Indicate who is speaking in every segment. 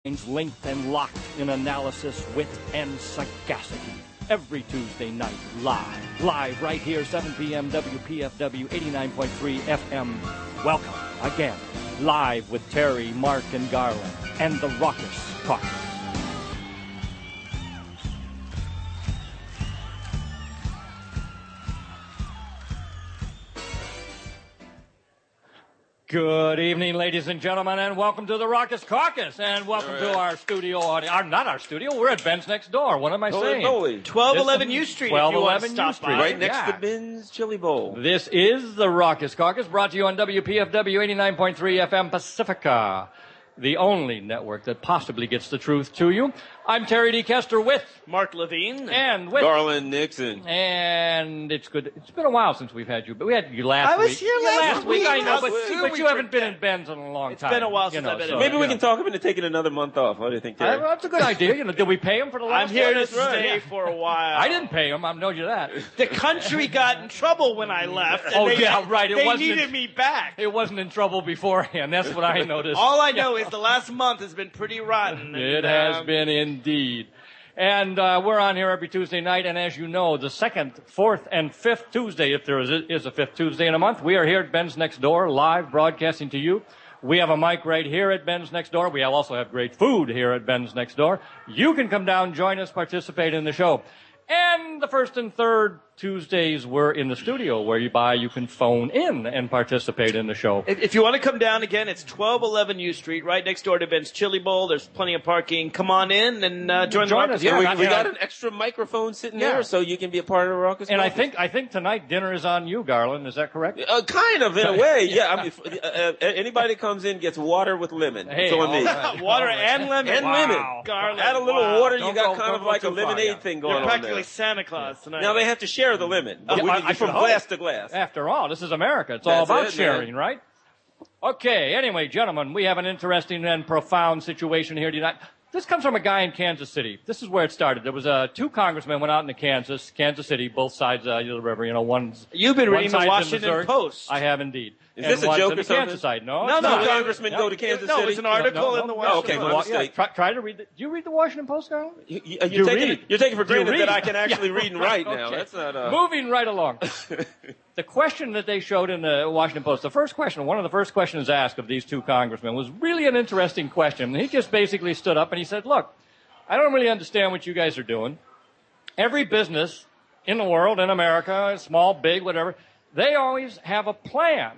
Speaker 1: Linked and locked in analysis, wit, and sagacity. Every Tuesday night, live right here, 7 p.m. WPFW 89.3 FM. Welcome again, live with Terry, Mark, and Garland, and the Raucous Caucus. Good evening, ladies and gentlemen, and welcome to the Raucous Caucus, and welcome to our studio audience. Not our studio, we're at Ben's next door. What am I saying?
Speaker 2: 1211 U Street,
Speaker 1: 1211 U Street.
Speaker 3: Right next to Ben's Chili Bowl.
Speaker 1: This is the Raucous Caucus, brought to you on WPFW 89.3 FM Pacifica, the only network that possibly gets the truth to you. I'm Terry D. Kester with
Speaker 2: Mark Levine
Speaker 1: and with
Speaker 3: Garland Nixon.
Speaker 1: And it's good. It's been a while since we've had you, but we had you last week.
Speaker 2: I was here last week.
Speaker 1: I know, but you haven't been in Ben's in a long time.
Speaker 2: It's been a while since I've been in.
Speaker 3: Maybe we can talk him into taking another month off. What do you think, Terry?
Speaker 1: That's a good idea. Did we pay him for the last
Speaker 2: I'm here
Speaker 1: one?
Speaker 2: to stay for a while.
Speaker 1: I didn't pay him. I know you that.
Speaker 2: The country got in trouble when I left. And
Speaker 1: right.
Speaker 2: They needed me back.
Speaker 1: It wasn't in trouble beforehand. That's what I noticed.
Speaker 2: All I know is the last month has been pretty rotten.
Speaker 1: It has been indeed. And we're on here every Tuesday night, and as you know, the second, fourth, and fifth Tuesday, if there is a fifth Tuesday in a month, we are here at Ben's Next Door, live broadcasting to you. We have a mic right here at Ben's Next Door. We also have great food here at Ben's Next Door. You can come down, join us, participate in the show. And the first and third Tuesdays we're in the studio, whereby you can phone in and participate in the show.
Speaker 2: If you want to come down again, it's 1211 U Street, right next door to Ben's Chili Bowl. There's plenty of parking. Come on in and join
Speaker 1: us.
Speaker 3: Yeah, we got an extra microphone sitting there, so you can be a part of the Raucous
Speaker 1: And
Speaker 3: Caucus.
Speaker 1: I think tonight dinner is on you, Garland. Is that correct?
Speaker 3: Kind of, in a way. Yeah. I mean, anybody that comes in gets water with lemon.
Speaker 1: Hey,
Speaker 3: so me.
Speaker 1: Right.
Speaker 2: Water and lemon.
Speaker 3: And lemon.
Speaker 2: Garland.
Speaker 3: Add a little water,
Speaker 1: Don't
Speaker 3: you got
Speaker 1: go-
Speaker 3: kind
Speaker 1: don't
Speaker 3: of
Speaker 1: go
Speaker 3: like a
Speaker 1: too far,
Speaker 3: lemonade thing going
Speaker 2: You're
Speaker 3: on
Speaker 2: practically
Speaker 3: there.
Speaker 2: Santa Claus tonight.
Speaker 3: Now they have to share the lemon. But
Speaker 1: I
Speaker 3: from
Speaker 1: should hope.
Speaker 3: glass to glass.
Speaker 1: After all, this is America. It's all
Speaker 3: That's
Speaker 1: about
Speaker 3: it,
Speaker 1: sharing,
Speaker 3: man.
Speaker 1: right? Okay, anyway, gentlemen, we have an interesting and profound situation here tonight. This comes from a guy in Kansas City. This is where it started. There was two congressmen went out into Kansas City, both sides of the river. One's
Speaker 2: You've been
Speaker 1: one
Speaker 2: reading the
Speaker 1: side's in
Speaker 2: Washington
Speaker 1: Missouri.
Speaker 2: Post.
Speaker 1: I have indeed.
Speaker 3: Is
Speaker 1: And
Speaker 3: this a
Speaker 1: one's
Speaker 3: joke
Speaker 1: in the
Speaker 3: or something?
Speaker 1: Kansas side. No,
Speaker 2: No,
Speaker 1: it's
Speaker 2: no,
Speaker 1: not.
Speaker 3: congressmen go to Kansas
Speaker 2: No,
Speaker 3: City.
Speaker 2: it was an article in the Washington
Speaker 3: okay, my
Speaker 2: Post.
Speaker 3: mistake.
Speaker 1: Try to read. Do you read the Washington Post, Garland?
Speaker 3: You're taking for granted
Speaker 1: read?
Speaker 3: that I can actually read and write now.
Speaker 1: Okay.
Speaker 3: That's not.
Speaker 1: Moving right along. The question that they showed in the Washington Post, one of the first questions asked of these two congressmen was really an interesting question. And he just basically stood up and he said, look, I don't really understand what you guys are doing. Every business in the world, in America, small, big, whatever, they always have a plan,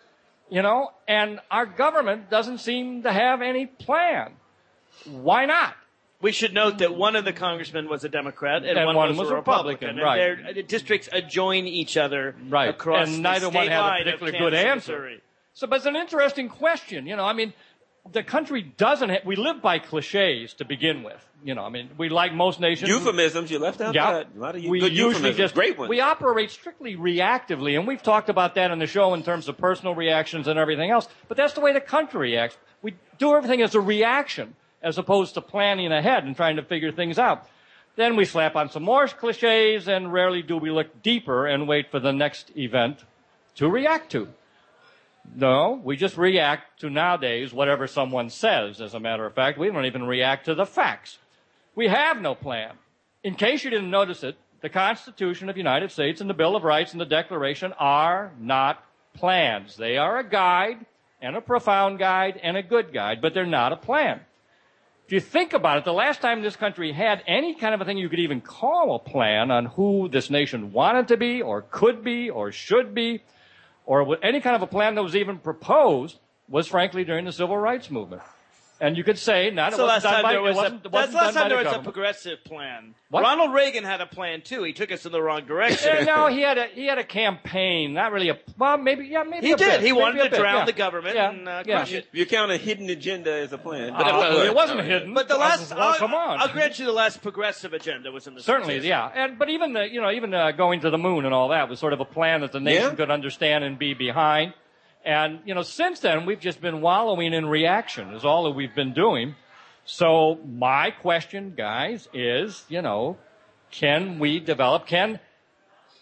Speaker 1: and our government doesn't seem to have any plan. Why not?
Speaker 2: We should note that one of the congressmen was a Democrat and one was a Republican.
Speaker 1: right.
Speaker 2: And their districts adjoin each other
Speaker 1: Right.
Speaker 2: across
Speaker 1: And
Speaker 2: the
Speaker 1: neither one
Speaker 2: state
Speaker 1: had a
Speaker 2: line of
Speaker 1: particularly good
Speaker 2: Kansas,
Speaker 1: answer.
Speaker 2: Missouri.
Speaker 1: So, but it's an interesting question. The country doesn't we live by cliches to begin with. We like most nations.
Speaker 3: Euphemisms, you left out that. A lot of
Speaker 1: we
Speaker 3: good
Speaker 1: usually
Speaker 3: euphemisms. Great ones.
Speaker 1: We operate strictly reactively, and we've talked about that in the show in terms of personal reactions and everything else. But that's the way the country reacts. We do everything as a reaction, as opposed to planning ahead and trying to figure things out. Then we slap on some more cliches, and rarely do we look deeper and wait for the next event to react to. No, we just react to nowadays whatever someone says, as a matter of fact. We don't even react to the facts. We have no plan. In case you didn't notice it, the Constitution of the United States and the Bill of Rights and the Declaration are not plans. They are a guide, and a profound guide, and a good guide, but they're not a plan. If you think about it, the last time this country had any kind of a thing you could even call a plan on who this nation wanted to be, or could be, or should be, or any kind of a plan that was even proposed, was frankly during the Civil Rights Movement. And you could say,
Speaker 2: That's the last time there was
Speaker 1: a
Speaker 2: a progressive plan.
Speaker 1: What?
Speaker 2: Ronald Reagan had a plan too. He took us in the wrong direction.
Speaker 1: No, he had a campaign, not really maybe
Speaker 2: he
Speaker 1: a
Speaker 2: did.
Speaker 1: bit.
Speaker 2: He wanted
Speaker 1: Maybe a
Speaker 2: to
Speaker 1: bit,
Speaker 2: drown
Speaker 1: yeah.
Speaker 2: the government and crush it.
Speaker 3: You count a hidden agenda as a plan.
Speaker 1: It wasn't hidden.
Speaker 2: But the last,
Speaker 1: come on.
Speaker 2: I'll grant you the last progressive agenda was in the
Speaker 1: Certainly,
Speaker 2: 60s.
Speaker 1: yeah. But even going to the moon and all that was sort of a plan that the nation could understand and be behind. And since then we've just been wallowing in reaction is all that we've been doing. So my question, guys, is, can we develop, can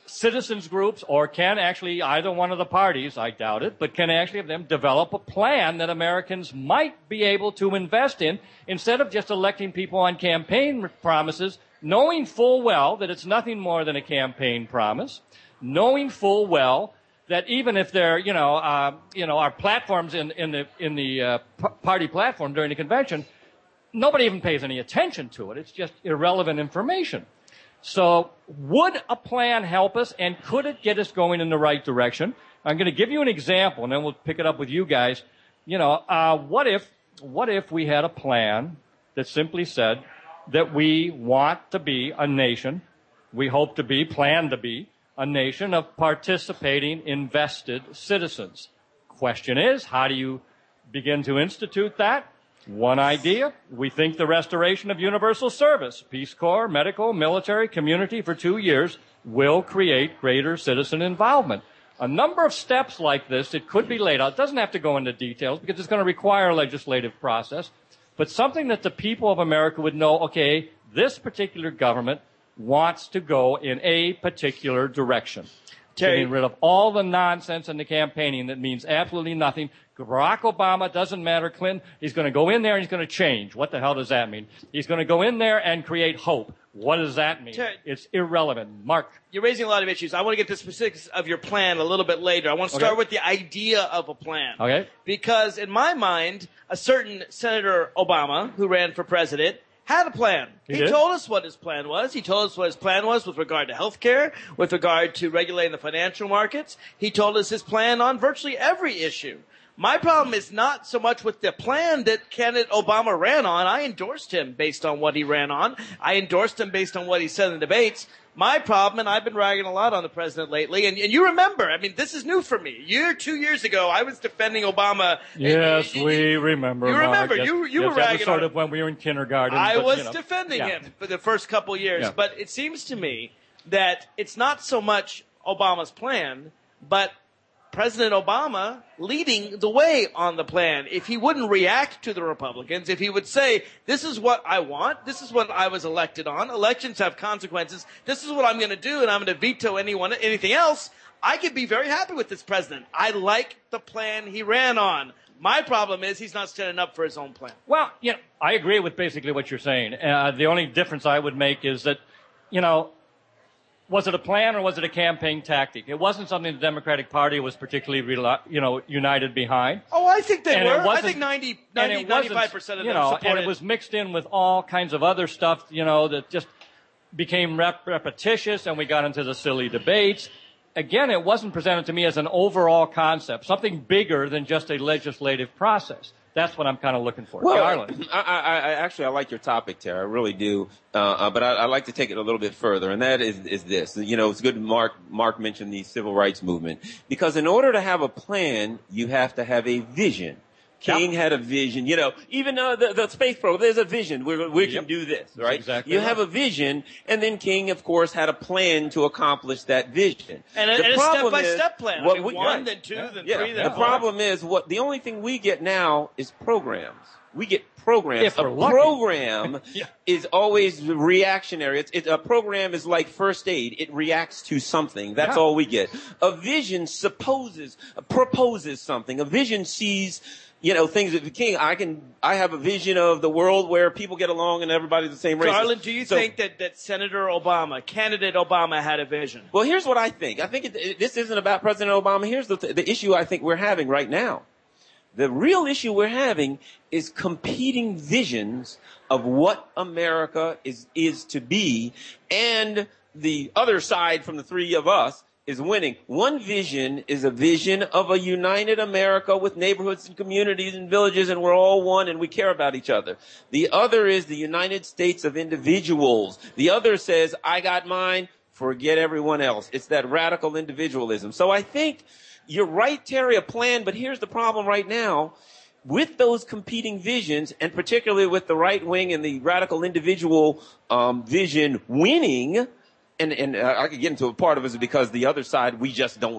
Speaker 1: citizens groups, or can actually either one of the parties, I doubt it, but can actually have them develop a plan that Americans might be able to invest in instead of just electing people on campaign promises, knowing full well that it's nothing more than a campaign promise, knowing full well that even if they're, our platforms in the party platform during the convention, nobody even pays any attention to it. It's just irrelevant information. So would a plan help us, and could it get us going in the right direction? I'm going to give you an example, and then we'll pick it up with you guys. What if we had a plan that simply said that we want to be a nation, we hope to be, plan to be, a nation of participating, invested citizens? Question is, how do you begin to institute that? One idea, we think the restoration of universal service, Peace Corps, medical, military, community for 2 years will create greater citizen involvement. A number of steps like this, it could be laid out. It doesn't have to go into details because it's going to require a legislative process, but something that the people of America would know, okay, this particular government wants to go in a particular direction. Getting rid of all the nonsense in the campaigning that means absolutely nothing. Barack Obama, doesn't matter, Clinton, he's going to go in there and he's going to change. What the hell does that mean? He's going to go in there and create hope. What does that mean?
Speaker 2: Terry,
Speaker 1: it's irrelevant. Mark.
Speaker 2: You're raising a lot of issues. I want to get to the specifics of your plan a little bit later. I want to start with the idea of a plan.
Speaker 1: Okay.
Speaker 2: Because in my mind, a certain Senator Obama, who ran for president, had a plan. He told us what his plan was. He told us what his plan was with regard to health care, with regard to regulating the financial markets. He told us his plan on virtually every issue. My problem is not so much with the plan that candidate Obama ran on. I endorsed him based on what he ran on. I endorsed him based on what he said in the debates. My problem, and I've been ragging a lot on the president lately, and you remember, I mean, this is new for me. 2 years ago, I was defending Obama.
Speaker 1: Yes, we remember.
Speaker 2: You remember.
Speaker 1: Yes,
Speaker 2: you were
Speaker 1: yes,
Speaker 2: ragging
Speaker 1: that was sort
Speaker 2: on
Speaker 1: of when we were in kindergarten.
Speaker 2: I was defending him for the first couple years.
Speaker 1: Yeah.
Speaker 2: But it seems to me that it's not so much Obama's plan, but President Obama leading the way on the plan. If he wouldn't react to the Republicans, if he would say, this is what I want, this is what I was elected on, elections have consequences, this is what I'm going to do, and I'm going to veto anything else, I could be very happy with this president. I like the plan he ran on. My problem is he's not standing up for his own plan.
Speaker 1: Well, I agree with basically what you're saying. The only difference I would make is that, was it a plan or was it a campaign tactic? It wasn't something the Democratic Party was particularly, united behind.
Speaker 2: Oh, I think they were. I think
Speaker 1: 95%
Speaker 2: of them supported.
Speaker 1: And it was mixed in with all kinds of other stuff, that just became repetitious, and we got into the silly debates. Again, it wasn't presented to me as an overall concept, something bigger than just a legislative process. That's what I'm kind of looking for.
Speaker 3: Well,
Speaker 1: Garland.
Speaker 3: I like your topic, Tara. I really do. But I'd like to take it a little bit further, and that is this. It's good Mark mentioned the civil rights movement, because in order to have a plan, you have to have a vision. King had a vision, even the space program, there's a vision. We can do this, right?
Speaker 1: Exactly
Speaker 3: you have a vision, and then King, of course, had a plan to accomplish that vision.
Speaker 2: And a step-by-step plan. One, then two, then three, then
Speaker 3: the
Speaker 2: four.
Speaker 3: problem is the only thing we get now is programs. We get programs.
Speaker 1: If we're
Speaker 3: a
Speaker 1: lucky.
Speaker 3: program is always reactionary. A program is like first aid. It reacts to something. That's all we get. A vision proposes something. A vision sees things that the King, I have a vision of the world where people get along and everybody's the same race.
Speaker 2: Garland, do you think that Senator Obama, candidate Obama, had a vision?
Speaker 3: Well, here's what I think. I think this isn't about President Obama. Here's the issue I think we're having right now. The real issue we're having is competing visions of what America is to be, and the other side from the three of us is winning. One vision is a vision of a united America with neighborhoods and communities and villages, and we're all one and we care about each other. The other is the United States of individuals. The other says, I got mine, forget everyone else. It's that radical individualism. So I think you're right, Terry, a plan, but here's the problem right now. With those competing visions, and particularly with the right wing and the radical individual vision winning, and I could get into a part of it is because the other side, we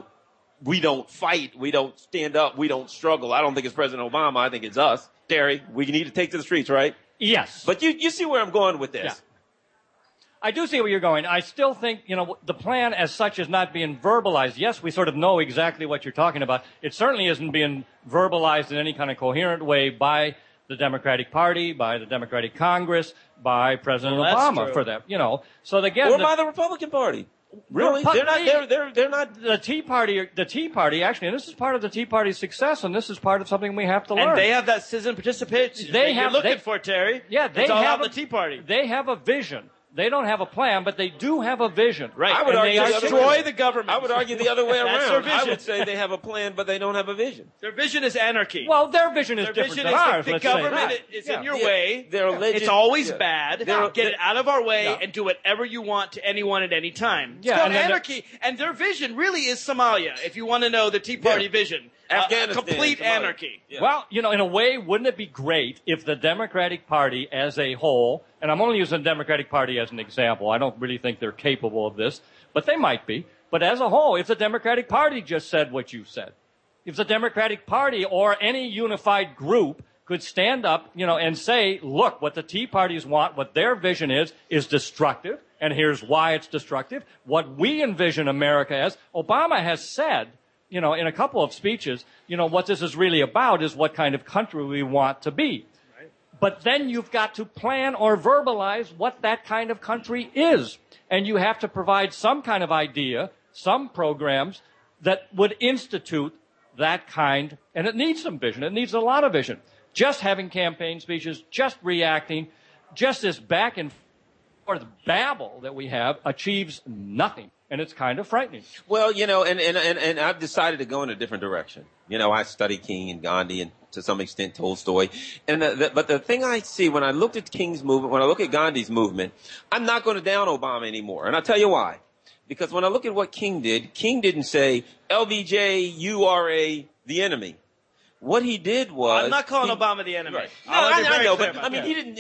Speaker 3: don't fight, we don't stand up, we don't struggle. I don't think it's President Obama, I think it's us. Terry, we need to take to the streets, right?
Speaker 1: Yes.
Speaker 3: But you see where I'm going with this.
Speaker 1: Yeah. I do see where you're going. I still think, the plan as such is not being verbalized. Yes, we sort of know exactly what you're talking about. It certainly isn't being verbalized in any kind of coherent way by the Democratic Party, by the Democratic Congress, by President Obama for that, So again,
Speaker 3: or by the Republican Party. Really? They're not.
Speaker 1: The Tea Party actually, and this is part of the Tea Party's success, and this is part of something we have to learn.
Speaker 2: And they have that citizen participation you're looking for, Terry.
Speaker 1: Yeah,
Speaker 2: it's all about the Tea Party.
Speaker 1: They have a vision. They don't have a plan, but they do have a vision.
Speaker 2: Right.
Speaker 3: I would argue
Speaker 2: destroy the government.
Speaker 3: I would argue the other way
Speaker 2: That's
Speaker 3: around.
Speaker 2: their vision.
Speaker 3: I would say they have a plan, but they don't have a vision.
Speaker 2: Their vision is anarchy.
Speaker 1: Well, their vision is different than ours.
Speaker 2: The government is in your way. It's always bad. Get it out of our way and do whatever you want to anyone at any time. It's called anarchy. And their vision really is Somalia, if you want to know the Tea Party vision.
Speaker 3: Afghanistan.
Speaker 2: Complete anarchy.
Speaker 1: Yeah. Well, in a way, wouldn't it be great if the Democratic Party as a whole, and I'm only using the Democratic Party as an example, I don't really think they're capable of this, but they might be. But as a whole, if the Democratic Party just said what you said, if the Democratic Party or any unified group could stand up, and say, look, what the Tea Parties want, what their vision is destructive, and here's why it's destructive. What we envision America as, Obama has said, in a couple of speeches, what this is really about is what kind of country we want to be. Right. But then you've got to plan or verbalize what that kind of country is. And you have to provide some kind of idea, some programs that would institute that kind, and it needs some vision. It needs a lot of vision. Just having campaign speeches, just reacting, just this back and forth babble that we have achieves nothing. And it's kind of frightening.
Speaker 3: Well, and I've decided to go in a different direction. I study King and Gandhi and to some extent Tolstoy. But the thing I see when I looked at King's movement, when I look at Gandhi's movement, I'm not going to down Obama anymore. And I'll tell you why. Because when I look at what King did, King didn't say, LBJ, you are the enemy. What he did was...
Speaker 2: I'm not calling Obama the enemy.
Speaker 3: Right. I know, but I mean,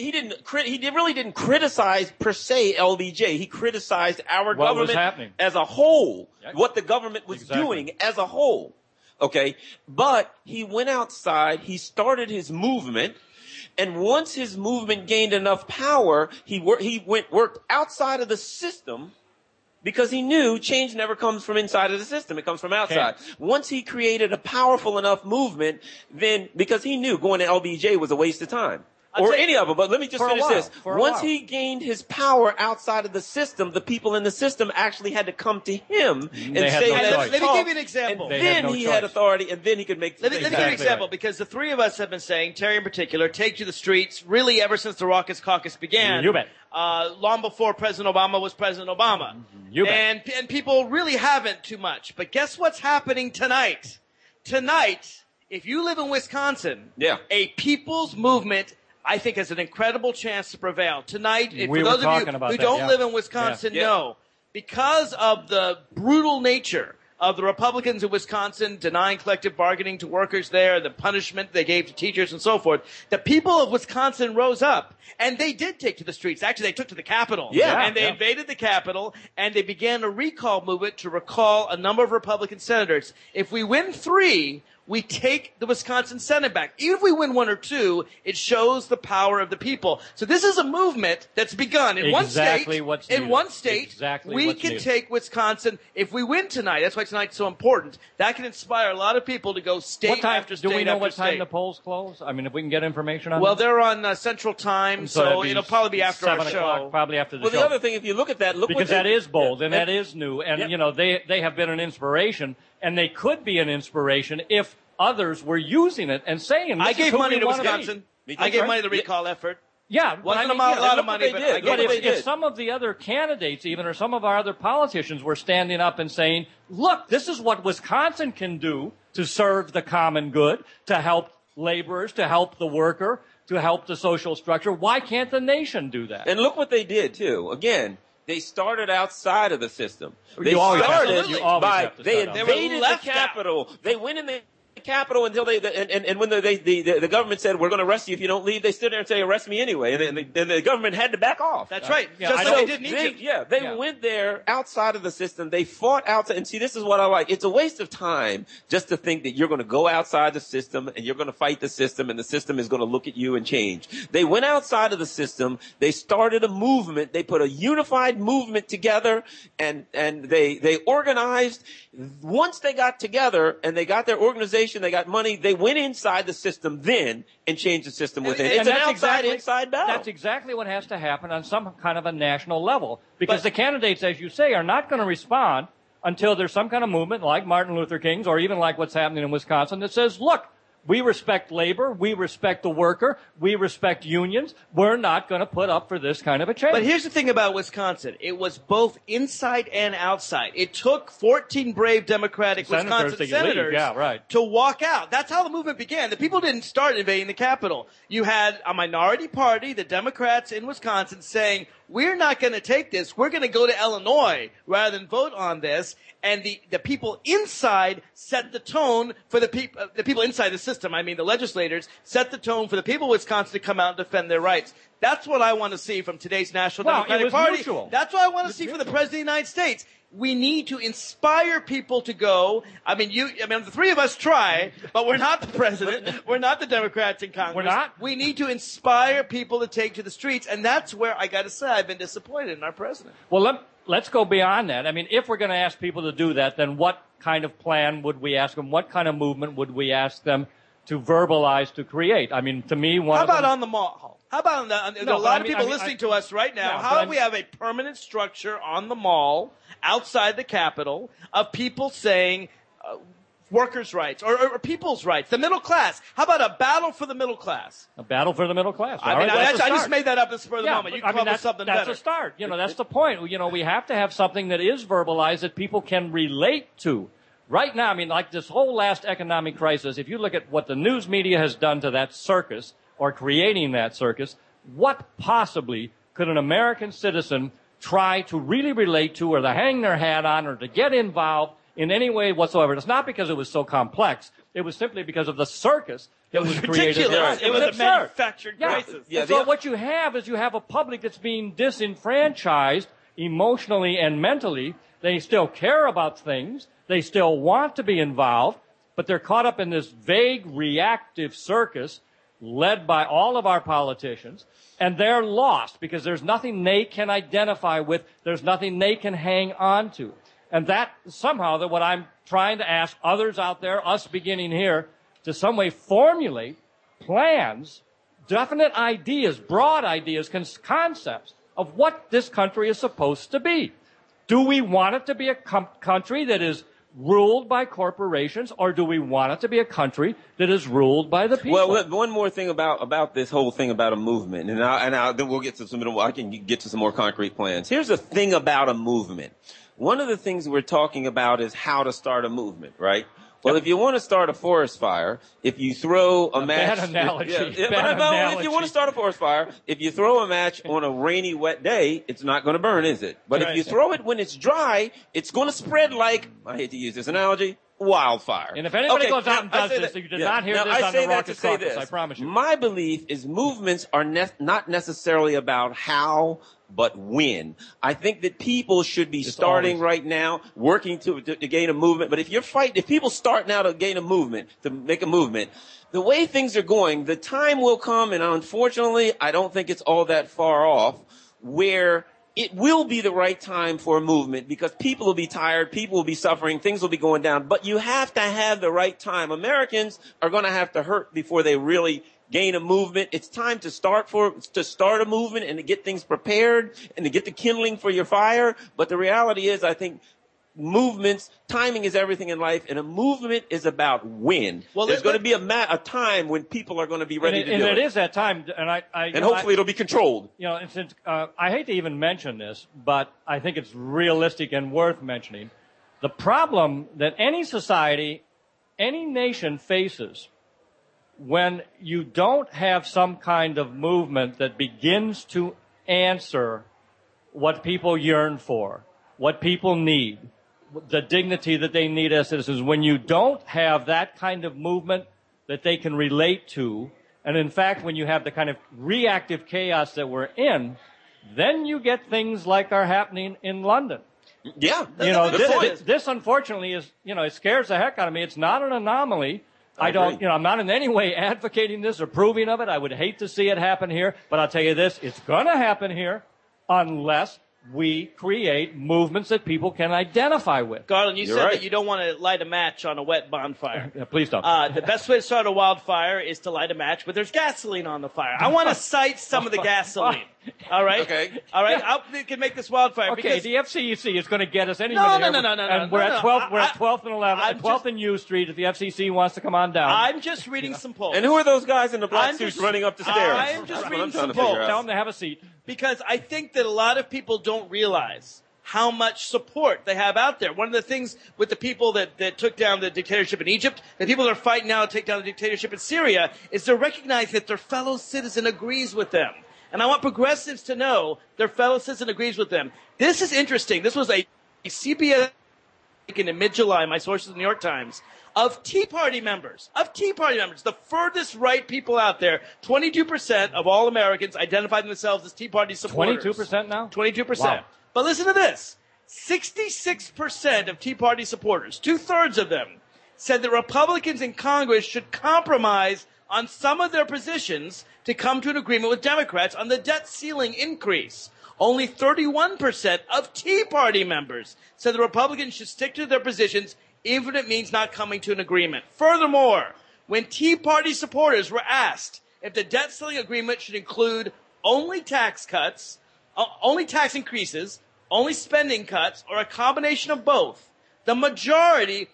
Speaker 3: he really didn't criticize per se LBJ. He criticized our government as a whole, what the government was doing as a whole. Okay? But he went outside, he started his movement, and once his movement gained enough power, he worked outside of the system. Because he knew change never comes from inside of the system. It comes from outside. Okay. Once he created a powerful enough movement, then, because he knew going to LBJ was a waste of time. Or any of them, but let me just finish this. Once he gained his power outside of the system, the people in the system actually had to come to him and say,
Speaker 2: let me give you an example.
Speaker 3: And then he had authority, and then he could make...
Speaker 2: Let me give you an example, because the three of us have been saying, Terry in particular, take to the streets, really ever since the Raucous Caucus began.
Speaker 1: You bet.
Speaker 2: Long before President Obama was President Obama.
Speaker 1: You bet.
Speaker 2: And people really haven't too much. But guess what's happening tonight? Tonight, if you live in Wisconsin, a people's movement, I think, has an incredible chance to prevail. Tonight, for those of you who don't live in Wisconsin, know, because of the brutal nature of the Republicans in Wisconsin denying collective bargaining to workers there, the punishment they gave to teachers and so forth, the people of Wisconsin rose up, and they did take to the streets. Actually, they took to the Capitol. And they invaded the Capitol, and they began a recall movement to recall a number of Republican senators. If we win 3, we take the Wisconsin Senate back. Even if we win 1 or 2, it shows the power of the people. So this is a movement that's begun in one state. We can take Wisconsin if we win tonight. That's why tonight's so important. That can inspire a lot of people to go state after state.
Speaker 1: Do we know what time
Speaker 2: state.
Speaker 1: The polls close? I mean, if we can get information on
Speaker 2: Well, they're on Central Time, so it'll probably be after our show.
Speaker 1: Probably after the show.
Speaker 3: Well, the other thing, if you look at that,
Speaker 1: because that is bold and that is new, and they have been an inspiration, and they could be an inspiration if others were using it and saying,
Speaker 2: I gave money to Wisconsin. I gave money to the recall effort.
Speaker 1: Yeah,
Speaker 2: wasn't a lot of money, but
Speaker 1: if some of the other candidates even, or some of our other politicians were standing up and saying, look, this is what Wisconsin can do to serve the common good, to help laborers, to help the worker, to help the social structure. Why can't the nation do that?
Speaker 3: And look what they did, too. Again, they started outside of the system. They
Speaker 1: invaded
Speaker 3: the Capitol. They went in there. the Capitol until and when the government said, we're going to arrest you if you don't leave, they stood there and said, arrest me anyway. And the government had to back off.
Speaker 2: That's right.
Speaker 1: Yeah,
Speaker 2: Just like they did in Egypt.
Speaker 3: They went there outside of the system. They fought outside. And see, this is what I like. It's a waste of time just to think that you're going to go outside the system and you're going to fight the system and the system is going to look at you and change. They went outside of the system. They started a movement. They put a unified movement together and they organized. Once they got together and they got their organization, they got money, they went inside the system then and changed the system within. It's an outside-inside battle.
Speaker 1: That's exactly what has to happen on some kind of a national level. Because the candidates, as you say, are not going to respond until there's some kind of movement like Martin Luther King's or even like what's happening in Wisconsin that says, look, we respect labor, we respect the worker, we respect unions. We're not going to put up for this kind of a change.
Speaker 2: But here's the thing about Wisconsin. It was both inside and outside. It took 14 brave Democratic Wisconsin senators to walk out. That's how the movement began. The people didn't start invading the Capitol. You had a minority party, the Democrats in Wisconsin, saying, we're not going to take this. We're going to go to Illinois rather than vote on this. And the people inside set the tone for the people inside the system. I mean, the legislators set the tone for the people of Wisconsin to come out and defend their rights. That's what I want to see from today's National Democratic Party.
Speaker 1: Mutual.
Speaker 2: That's what I want to see from the President of the United States. We need to inspire people to go. The three of us try, but we're not the president. We're not the Democrats in Congress.
Speaker 1: We're not.
Speaker 2: We need to inspire people to take to the streets, and that's where I got to say I've been disappointed in our president.
Speaker 1: Well, let's go beyond that. I mean, if we're going to ask people to do that, then what kind of plan would we ask them? What kind of movement would we ask them to verbalize, to create? I mean, to me,
Speaker 2: How about on the mall? How about there are a lot of people listening to us right now. How about we have a permanent structure on the mall, outside the Capitol, of people saying workers' rights or people's rights, the middle class. How about a battle for the middle class?
Speaker 1: A battle for the middle class.
Speaker 2: I just made that up for the moment. You come up with something better.
Speaker 1: That's a start. That's the point. We have to have something that is verbalized that people can relate to. Right now, like this whole last economic crisis, if you look at what the news media has done to that circus, or creating that circus, what possibly could an American citizen try to really relate to or to hang their hat on or to get involved in any way whatsoever? It's not because it was so complex. It was simply because of the circus that was created.
Speaker 2: It was a manufactured crisis.
Speaker 1: Yeah. So what you have is you have a public that's being disenfranchised emotionally and mentally. They still care about things. They still want to be involved, but they're caught up in this vague reactive circus led by all of our politicians, and they're lost because there's nothing they can identify with. There's nothing they can hang on to. And that somehow that what I'm trying to ask others out there, us beginning here, to some way formulate plans, definite ideas, broad ideas, concepts of what this country is supposed to be. Do we want it to be a country that is ruled by corporations, or do we want it to be a country that is ruled by the people?
Speaker 3: Well, one more thing about this whole thing about a movement, and then we'll get to I can get to some more concrete plans. Here's the thing about a movement. One of the things we're talking about is how to start a movement, right? Well, if you want to start a forest fire, if you throw a match...
Speaker 1: Bad analogy.
Speaker 3: If you want to start a forest fire, if you throw a match on a rainy, wet day, it's not going to burn, is it? But if you throw it when it's dry, it's going to spread like, I hate to use this analogy, wildfire.
Speaker 1: And if anybody goes out and does this, you did not hear this on the Rocket Caucus, I promise you.
Speaker 3: My belief is movements are not necessarily about how, but when. I think that people should be starting right now, working to gain a movement. But if people start now to gain a movement, to make a movement, the way things are going, the time will come, and unfortunately, I don't think it's all that far off, where it will be the right time for a movement because people will be tired, people will be suffering, things will be going down. But you have to have the right time. Americans are going to have to hurt before they really gain a movement. It's time to start a movement and to get things prepared and to get the kindling for your fire. But the reality is, I think movements, timing is everything in life, and a movement is about when. Well, there's going to be a time when people are going to be ready to do it.
Speaker 1: And it is that time, and
Speaker 3: hopefully it'll be controlled.
Speaker 1: And since I hate to even mention this, but I think it's realistic and worth mentioning, the problem that any society, any nation faces when you don't have some kind of movement that begins to answer what people yearn for, what people need, the dignity that they need as citizens. When you don't have that kind of movement that they can relate to, and in fact, when you have the kind of reactive chaos that we're in, then you get things like are happening in London.
Speaker 3: Yeah.
Speaker 1: This unfortunately is, it scares the heck out of me. It's not an anomaly. I'm not in any way advocating this or approving of it. I would hate to see it happen here, but I'll tell you this, it's going to happen here unless we create movements that people can identify with.
Speaker 2: Garland, you said that you don't want to light a match on a wet bonfire.
Speaker 1: Yeah, please don't.
Speaker 2: The best way to start a wildfire is to light a match, but there's gasoline on the fire. I want to cite some of the gasoline. All right?
Speaker 3: Okay.
Speaker 2: All right? We can make this wildfire.
Speaker 1: Okay, the FCC is going to get us anyway.
Speaker 2: No.
Speaker 1: And we're at 12th and 11th, 12th and U Street if the FCC wants to come on down.
Speaker 2: I'm just reading some polls.
Speaker 3: And who are those guys in the black suits running up the stairs?
Speaker 2: I'm just reading some polls.
Speaker 1: Tell them to have a seat.
Speaker 2: Because I think that a lot of people don't realize how much support they have out there. One of the things with the people that took down the dictatorship in Egypt, the people that are fighting now to take down the dictatorship in Syria, is they're recognizing that their fellow citizen agrees with them. And I want progressives to know their fellow citizen agrees with them. This is interesting. This was a CBS in mid-July, my sources in the New York Times, of Tea Party members, the furthest right people out there. 22% of all Americans identify themselves as Tea Party supporters.
Speaker 1: 22% now?
Speaker 2: 22%.
Speaker 1: Wow.
Speaker 2: But listen to this. 66% of Tea Party supporters, 2/3 of them, said that Republicans in Congress should compromise on some of their positions to come to an agreement with Democrats on the debt ceiling increase. Only 31% of Tea Party members said the Republicans should stick to their positions even if it means not coming to an agreement. Furthermore, when Tea Party supporters were asked if the debt ceiling agreement should include only tax cuts, only tax increases, only spending cuts, or a combination of both, the majority,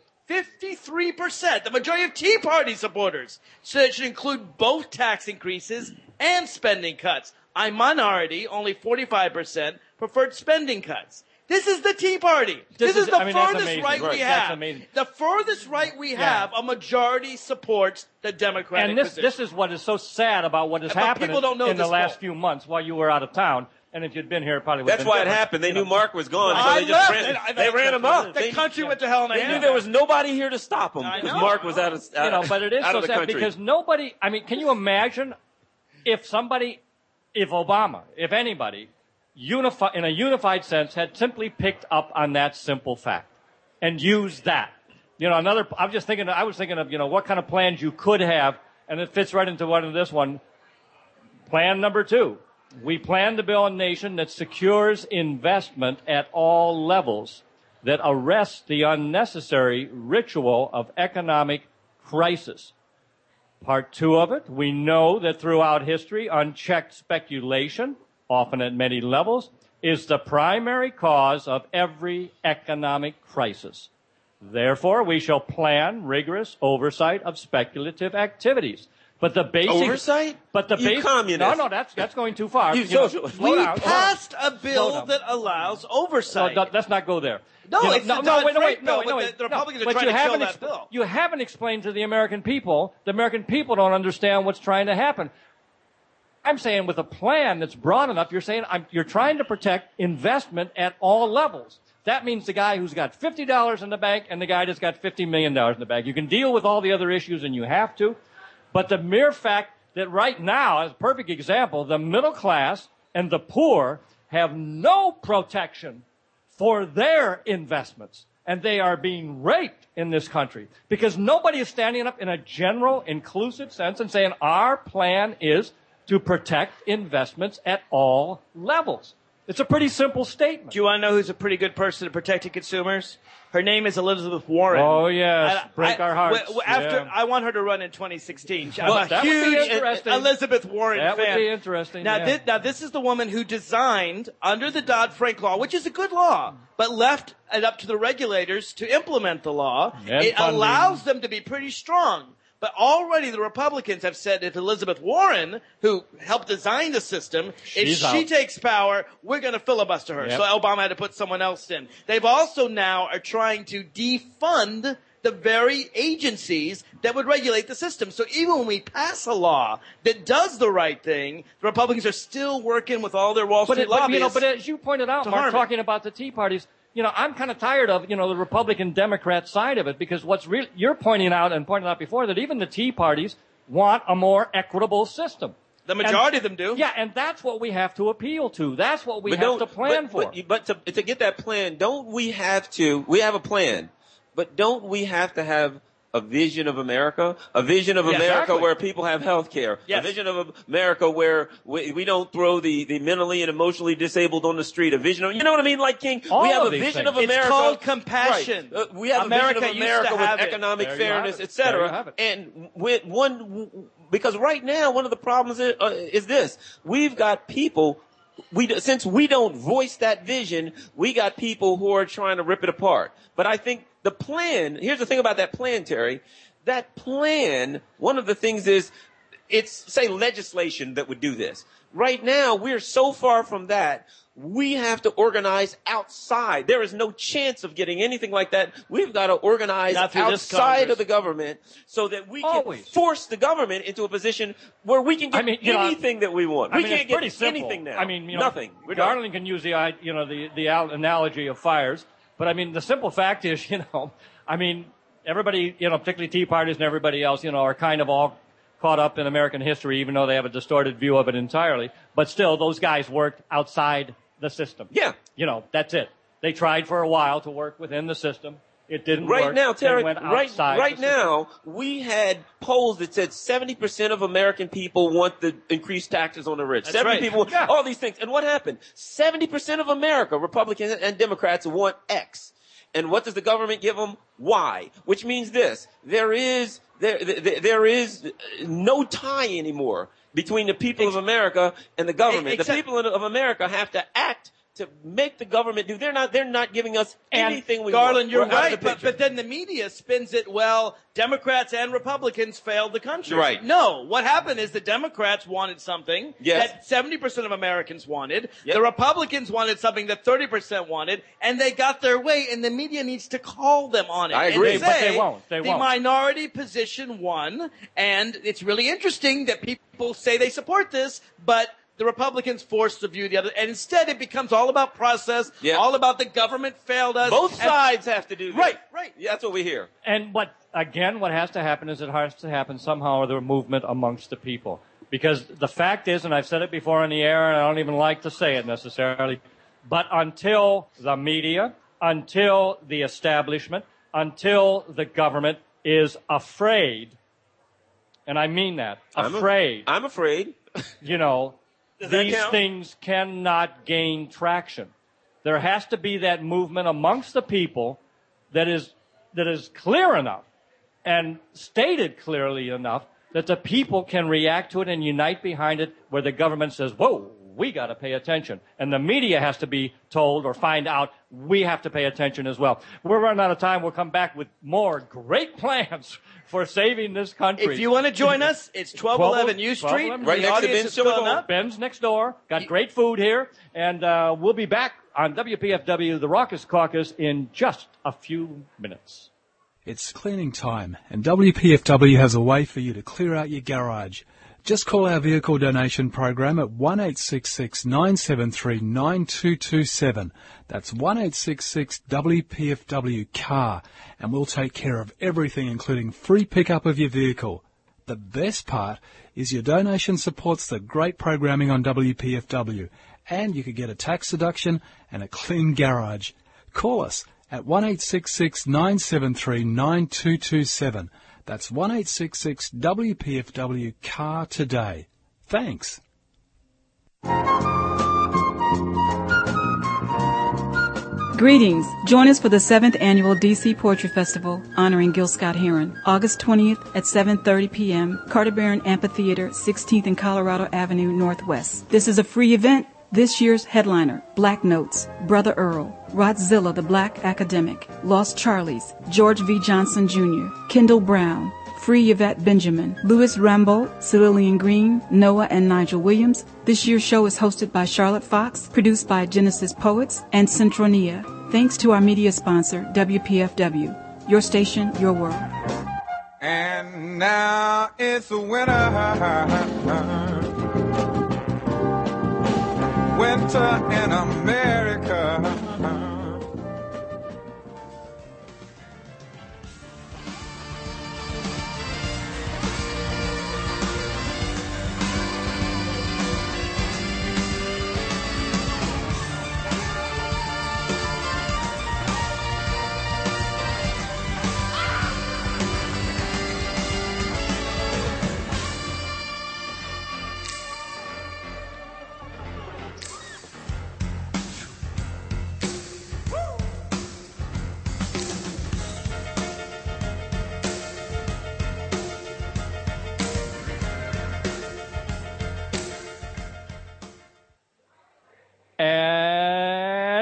Speaker 2: 53%, the majority of Tea Party supporters said it should include both tax increases and spending cuts. A minority, only 45%, preferred spending cuts. This is the Tea Party. This is the furthest right we have. The furthest right we have, a majority supports the Democratic position.
Speaker 1: And this is what is so sad about what has happened in the last few months while you were out of town. And if you'd been here, it probably would have been
Speaker 3: different. That's why it happened. They knew Mark was gone, so they ran him up.
Speaker 2: The country went to hell in a handbasket.
Speaker 3: They knew there was nobody here to stop him because Mark was out of the country.
Speaker 1: But it is so sad because nobody, can you imagine if Obama, if anybody, in a unified sense, had simply picked up on that simple fact and used that. I was thinking of, what kind of plans you could have, and it fits right into this one. Plan number 2. We plan to build a nation that secures investment at all levels, that arrests the unnecessary ritual of economic crisis. Part 2 of it, we know that throughout history, unchecked speculation, often at many levels, is the primary cause of every economic crisis. Therefore, we shall plan rigorous oversight of speculative activities. But the basic
Speaker 3: oversight?
Speaker 1: But the basic
Speaker 3: communist.
Speaker 1: No, that's going too far.
Speaker 3: You socialist.
Speaker 2: We passed a bill that allows oversight.
Speaker 1: No, let's not go there.
Speaker 2: No, it's the Dodd-Frank bill, but the Republicans are trying to kill that bill.
Speaker 1: You haven't explained to the American people. The American people don't understand what's trying to happen. I'm saying with a plan that's broad enough, you're trying to protect investment at all levels. That means the guy who's got $50 in the bank and the guy that's got $50 million in the bank. You can deal with all the other issues, and you have to. But the mere fact that right now, as a perfect example, the middle class and the poor have no protection for their investments. And they are being raped in this country because nobody is standing up in a general, inclusive sense and saying our plan is to protect investments at all levels. It's a pretty simple statement.
Speaker 2: Do you want to know who's a pretty good person at protecting consumers? Her name is Elizabeth Warren.
Speaker 1: Oh, yes. Break our hearts.
Speaker 2: I want her to run in 2016.
Speaker 1: Well,
Speaker 2: I'm a huge Elizabeth Warren fan.
Speaker 1: That would be interesting.
Speaker 2: Now, this is the woman who designed, under the Dodd-Frank law, which is a good law, but left it up to the regulators to implement the law. It allows them to be pretty strong. But already the Republicans have said if Elizabeth Warren, who helped design the system, if she takes power, we're going to filibuster her. Yep. So Obama had to put someone else in. They've also now are trying to defund the very agencies that would regulate the system. So even when we pass a law that does the right thing, the Republicans are still working with all their Wall Street lobbyists.
Speaker 1: But as you pointed out, Mark, talking about the Tea Parties, I'm kind of tired of, the Republican Democrat side of it, because you're pointing out before that even the Tea Parties want a more equitable system.
Speaker 2: The majority of them do.
Speaker 1: Yeah, and that's what we have to appeal to. That's what we have to plan for.
Speaker 3: But to get that plan, we have a plan, but don't we have to have a vision of America? A vision of America
Speaker 1: exactly.
Speaker 3: where people have health care. Yes. A vision of America where we don't throw the mentally and emotionally disabled on the street. A vision of, you know what I mean? Like King, we have a vision of America.
Speaker 2: It's called compassion.
Speaker 3: Right. We have
Speaker 2: America
Speaker 3: a vision of America with economic fairness, etc. And because right now, one of the problems is this. We've got people, since we don't voice that vision, we got people who are trying to rip it apart. But I think the plan, here's the thing about that plan, Terry. That plan, one of the things is, it's, say, legislation that would do this. Right now, we're so far from that. We have to organize outside. There is no chance of getting anything like that. We've got to organize outside of the government so that we can force the government into a position where we can get anything that we want. We can't get anything now. Nothing.
Speaker 1: Garland can use the analogy of fires, but the simple fact is, everybody, particularly Tea Parties and everybody else, are kind of all caught up in American history, even though they have a distorted view of it entirely. But still, those guys worked outside the system.
Speaker 3: Yeah.
Speaker 1: That's it. They tried for a while to work within the system. It didn't work.
Speaker 3: Right now, Terry,
Speaker 1: they went outside
Speaker 3: right now, we had polls that said 70% of American people want the increased taxes on the rich.
Speaker 2: That's 70
Speaker 3: people want all these things. And what happened? 70% of America, Republicans and Democrats, want X. And what does the government give them? Y. Which means this. There is no tie anymore between the people of America and the government. The people of America have to act to make the government do. They're not giving us anything we want.
Speaker 2: Garland, you're right, but then the media spins it, well, Democrats and Republicans failed the country.
Speaker 3: Right.
Speaker 2: No, what happened is the Democrats wanted something that 70% of Americans wanted. Yep. The Republicans wanted something that 30% wanted, and they got their way, and the media needs to call them on it.
Speaker 3: I agree,
Speaker 2: and
Speaker 1: but they won't. The
Speaker 2: minority position won, and it's really interesting that people say they support this, but the Republicans forced to view the other, and instead it becomes all about process, all about the government failed us.
Speaker 3: Both sides have to do that.
Speaker 2: Right.
Speaker 3: Yeah, that's what we hear.
Speaker 1: And what has to happen is it has to happen somehow with a movement amongst the people. Because the fact is, and I've said it before on the air, and I don't even like to say it necessarily, but until the media, until the establishment, until the government is afraid, and I mean that, afraid.
Speaker 3: I'm afraid.
Speaker 1: These things cannot gain traction. There has to be that movement amongst the people that is clear enough and stated clearly enough that the people can react to it and unite behind it, where the government says, whoa, we got to pay attention. And the media has to be told or find out we have to pay attention as well. We're running out of time. We'll come back with more great plans for saving this country.
Speaker 2: If you want to join us, it's 1211 U Street.
Speaker 3: Right next to Ben's Silicone.
Speaker 1: Ben's next door. Got great food here. And we'll be back on WPFW, the Raucous Caucus, in just a few minutes.
Speaker 4: It's cleaning time, and WPFW has a way for you to clear out your garage. Just call our vehicle donation program at 1-866-973-9227. That's 1-866-WPFW-CAR, and we'll take care of everything, including free pickup of your vehicle. The best part is your donation supports the great programming on WPFW, and you could get a tax deduction and a clean garage. Call us at 1-866-973-9227. That's 1-866-WPFW-CAR today. Thanks.
Speaker 5: Greetings. Join us for the 7th Annual DC Poetry Festival honoring Gil Scott-Heron, August 20th at 7:30 p.m., Carter Barron Amphitheater, 16th and Colorado Avenue Northwest. This is a free event. This year's headliner, Black Notes, Brother Earl, Rodzilla the Black Academic, Lost Charlies, George V. Johnson Jr., Kendall Brown, Free Yvette Benjamin, Louis Rambo, Cerulean Green, Noah and Nigel Williams. This year's show is hosted by Charlotte Fox, produced by Genesis Poets and Centronia. Thanks to our media sponsor, WPFW. Your station, your world.
Speaker 6: And now it's winter. Winter in America.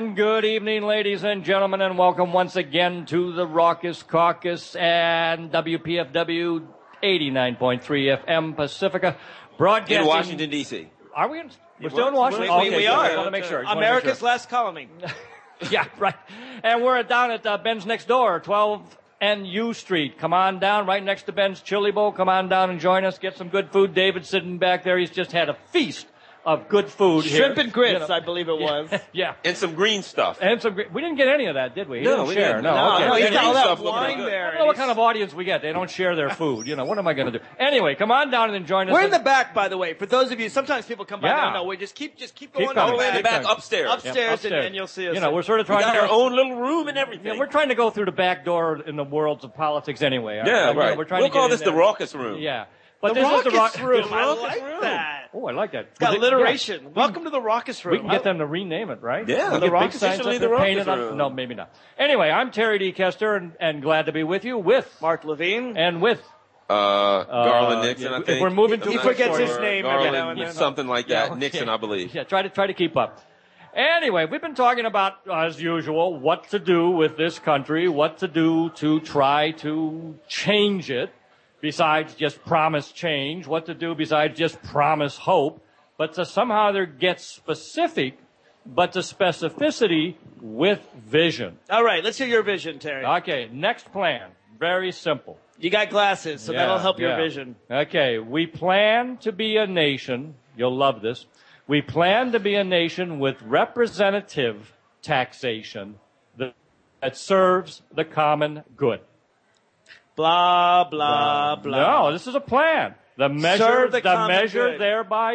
Speaker 1: And good evening, ladies and gentlemen, and welcome once again to the Raucous Caucus and WPFW 89.3 FM Pacifica, broadcasting
Speaker 3: in Washington, D.C.
Speaker 1: Are we in? We're still in Washington?
Speaker 2: We are.
Speaker 1: I want to make sure.
Speaker 2: America's last colony.
Speaker 1: Yeah, right. And we're down at Ben's next door, 12 and U Street. Come on down, right next to Ben's Chili Bowl. Come on down and join us. Get some good food. David's sitting back there. He's just had a feast of good food
Speaker 2: Shrimp
Speaker 1: here.
Speaker 2: and grits, I believe it was.
Speaker 1: Yeah.
Speaker 3: And some green stuff.
Speaker 1: And some. We didn't get any of that, did we? He
Speaker 3: No,
Speaker 1: didn't
Speaker 3: we
Speaker 1: share.
Speaker 3: didn't.
Speaker 1: No, okay.
Speaker 2: No, he's
Speaker 3: Green
Speaker 2: got all that
Speaker 3: stuff looking
Speaker 2: wine
Speaker 3: good.
Speaker 2: there.
Speaker 1: I don't know what kind of audience we get. They don't share their food. What am I going to do? Anyway, come on down and join us.
Speaker 2: We're in the back, by the way. For those of you, sometimes people come by.
Speaker 1: Yeah.
Speaker 2: No, we just keep going
Speaker 1: coming.
Speaker 2: on
Speaker 3: In the back, upstairs.
Speaker 2: upstairs, and you'll see us.
Speaker 1: We're sort of trying
Speaker 3: We got
Speaker 1: to
Speaker 3: our own little room and everything.
Speaker 1: Yeah, we're trying to go through the back door in the worlds of politics anyway.
Speaker 3: Yeah, right.
Speaker 1: We're trying
Speaker 3: We'll
Speaker 1: to get
Speaker 3: call
Speaker 1: in
Speaker 3: this the
Speaker 1: there.
Speaker 3: Raucous Room.
Speaker 1: Yeah. But
Speaker 2: The
Speaker 1: this is the
Speaker 2: Raucous Room. I
Speaker 3: Raucous
Speaker 2: like
Speaker 3: Room.
Speaker 2: that.
Speaker 1: Oh, I like that.
Speaker 2: It's got alliteration.
Speaker 1: Yeah.
Speaker 2: Welcome to the Raucous Room.
Speaker 1: We can get them to rename it, right?
Speaker 3: Yeah,
Speaker 1: We'll
Speaker 3: the
Speaker 1: get
Speaker 3: Raucous-
Speaker 1: big signs
Speaker 3: officially
Speaker 1: up
Speaker 3: the
Speaker 1: there
Speaker 3: Raucous
Speaker 1: painted up.
Speaker 3: Room.
Speaker 1: No, maybe not. Anyway, I'm Terry D. Kester and glad to be with you with
Speaker 2: Mark Levine.
Speaker 1: and with
Speaker 3: Garland Nixon,
Speaker 1: yeah,
Speaker 3: I think.
Speaker 1: we're moving to
Speaker 2: He
Speaker 1: the
Speaker 2: forgets
Speaker 1: next
Speaker 2: his
Speaker 1: one.
Speaker 2: name every
Speaker 3: Garland,
Speaker 2: now and then.
Speaker 3: something like that.
Speaker 1: Yeah,
Speaker 3: Nixon,
Speaker 1: yeah.
Speaker 3: I believe.
Speaker 1: Yeah, try to keep up. Anyway, we've been talking about, as usual, what to do with this country, what to do to try to change it, besides just promise change, what to do besides just promise hope, but to somehow either get specific, but to specificity with vision.
Speaker 2: All right, let's hear your vision, Terry.
Speaker 1: Okay, next plan. Very simple.
Speaker 2: You got glasses, so that'll help your vision.
Speaker 1: Okay, we plan to be a nation, you'll love this, we plan to be a nation with representative taxation that serves the common good.
Speaker 2: Blah, blah, blah.
Speaker 1: No, this is a plan. The measure,
Speaker 2: Serve the common
Speaker 1: measure
Speaker 2: good.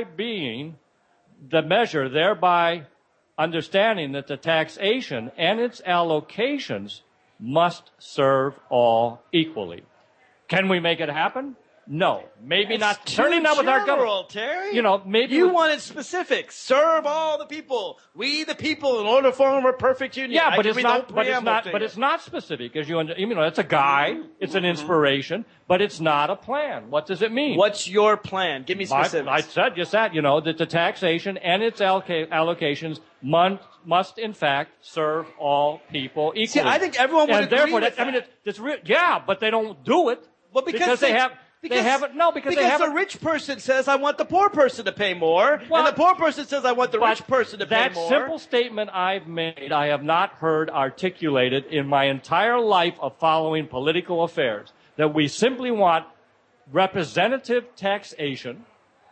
Speaker 1: thereby understanding that the taxation and its allocations must serve all equally. Can we make it happen? No. Maybe not. Certainly not with our government.
Speaker 2: Terry.
Speaker 1: Maybe
Speaker 2: You wanted specifics. Serve all the people. We the people in order to form a perfect union.
Speaker 1: Yeah,
Speaker 2: I
Speaker 1: but
Speaker 2: can
Speaker 1: it's
Speaker 2: read the whole
Speaker 1: not. But it's
Speaker 2: preamble
Speaker 1: not.
Speaker 2: to
Speaker 1: But
Speaker 2: you.
Speaker 1: it's not specific, as it's a guide. It's an inspiration, but it's not a plan. What does it mean?
Speaker 2: What's your plan? Give me specifics.
Speaker 1: I said just that. That the taxation and its allocations must in fact serve all people equally.
Speaker 2: See, I think everyone would
Speaker 1: and
Speaker 2: agree
Speaker 1: therefore,
Speaker 2: with that.
Speaker 1: it's real. Yeah, but they don't do it.
Speaker 2: Well, because they
Speaker 1: haven't. Because
Speaker 2: the rich person says, I want the poor person to pay more, and the poor person says, I want the rich person to pay more.
Speaker 1: That simple statement I've made, I have not heard articulated in my entire life of following political affairs. That we simply want representative taxation,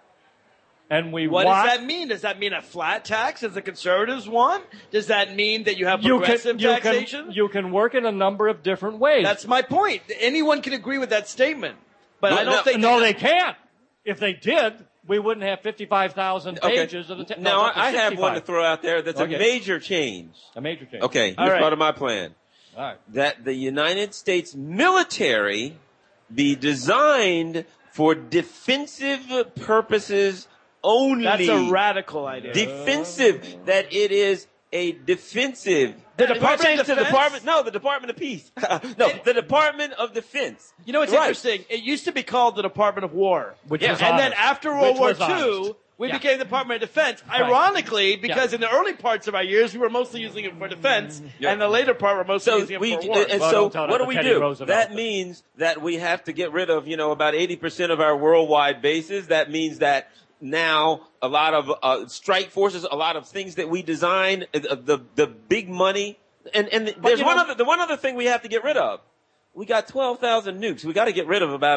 Speaker 1: and
Speaker 2: What does that mean? Does that mean a flat tax, as the conservatives want? Does that mean that you have progressive taxation?
Speaker 1: You can work in a number of different ways.
Speaker 2: That's my point. Anyone can agree with that statement. But I don't think...
Speaker 1: No, they can't. If they did, we wouldn't have 55,000 pages of the...
Speaker 3: Now, I have one to throw out there that's a major change.
Speaker 1: A major change.
Speaker 3: Okay, here's part of my plan.
Speaker 1: All right.
Speaker 3: That the United States military be designed for defensive purposes only.
Speaker 2: That's a radical idea.
Speaker 3: Defensive. That it is a defensive.
Speaker 2: The Department of Defense?
Speaker 3: The Department of Peace. The Department of Defense.
Speaker 2: You know what's interesting? It used to be called the Department of War.
Speaker 1: Which was
Speaker 2: and then
Speaker 1: honest.
Speaker 2: after World War
Speaker 1: Which was
Speaker 2: II,
Speaker 1: honest.
Speaker 2: we became the Department of Defense.
Speaker 1: Right.
Speaker 2: Ironically, because in the early parts of our years, we were mostly using it for defense, and the later part, we're mostly using it for war.
Speaker 3: And
Speaker 1: Well,
Speaker 3: so
Speaker 1: don't tell
Speaker 3: what
Speaker 1: that
Speaker 3: do we
Speaker 1: to Teddy
Speaker 3: do?
Speaker 1: Roosevelt.
Speaker 3: That means that we have to get rid of, about 80% of our worldwide bases. That means that now a lot of strike forces, a lot of things that we design, the big money, and there's one other thing we have to get rid of. We got 12,000 nukes. We got to get rid of about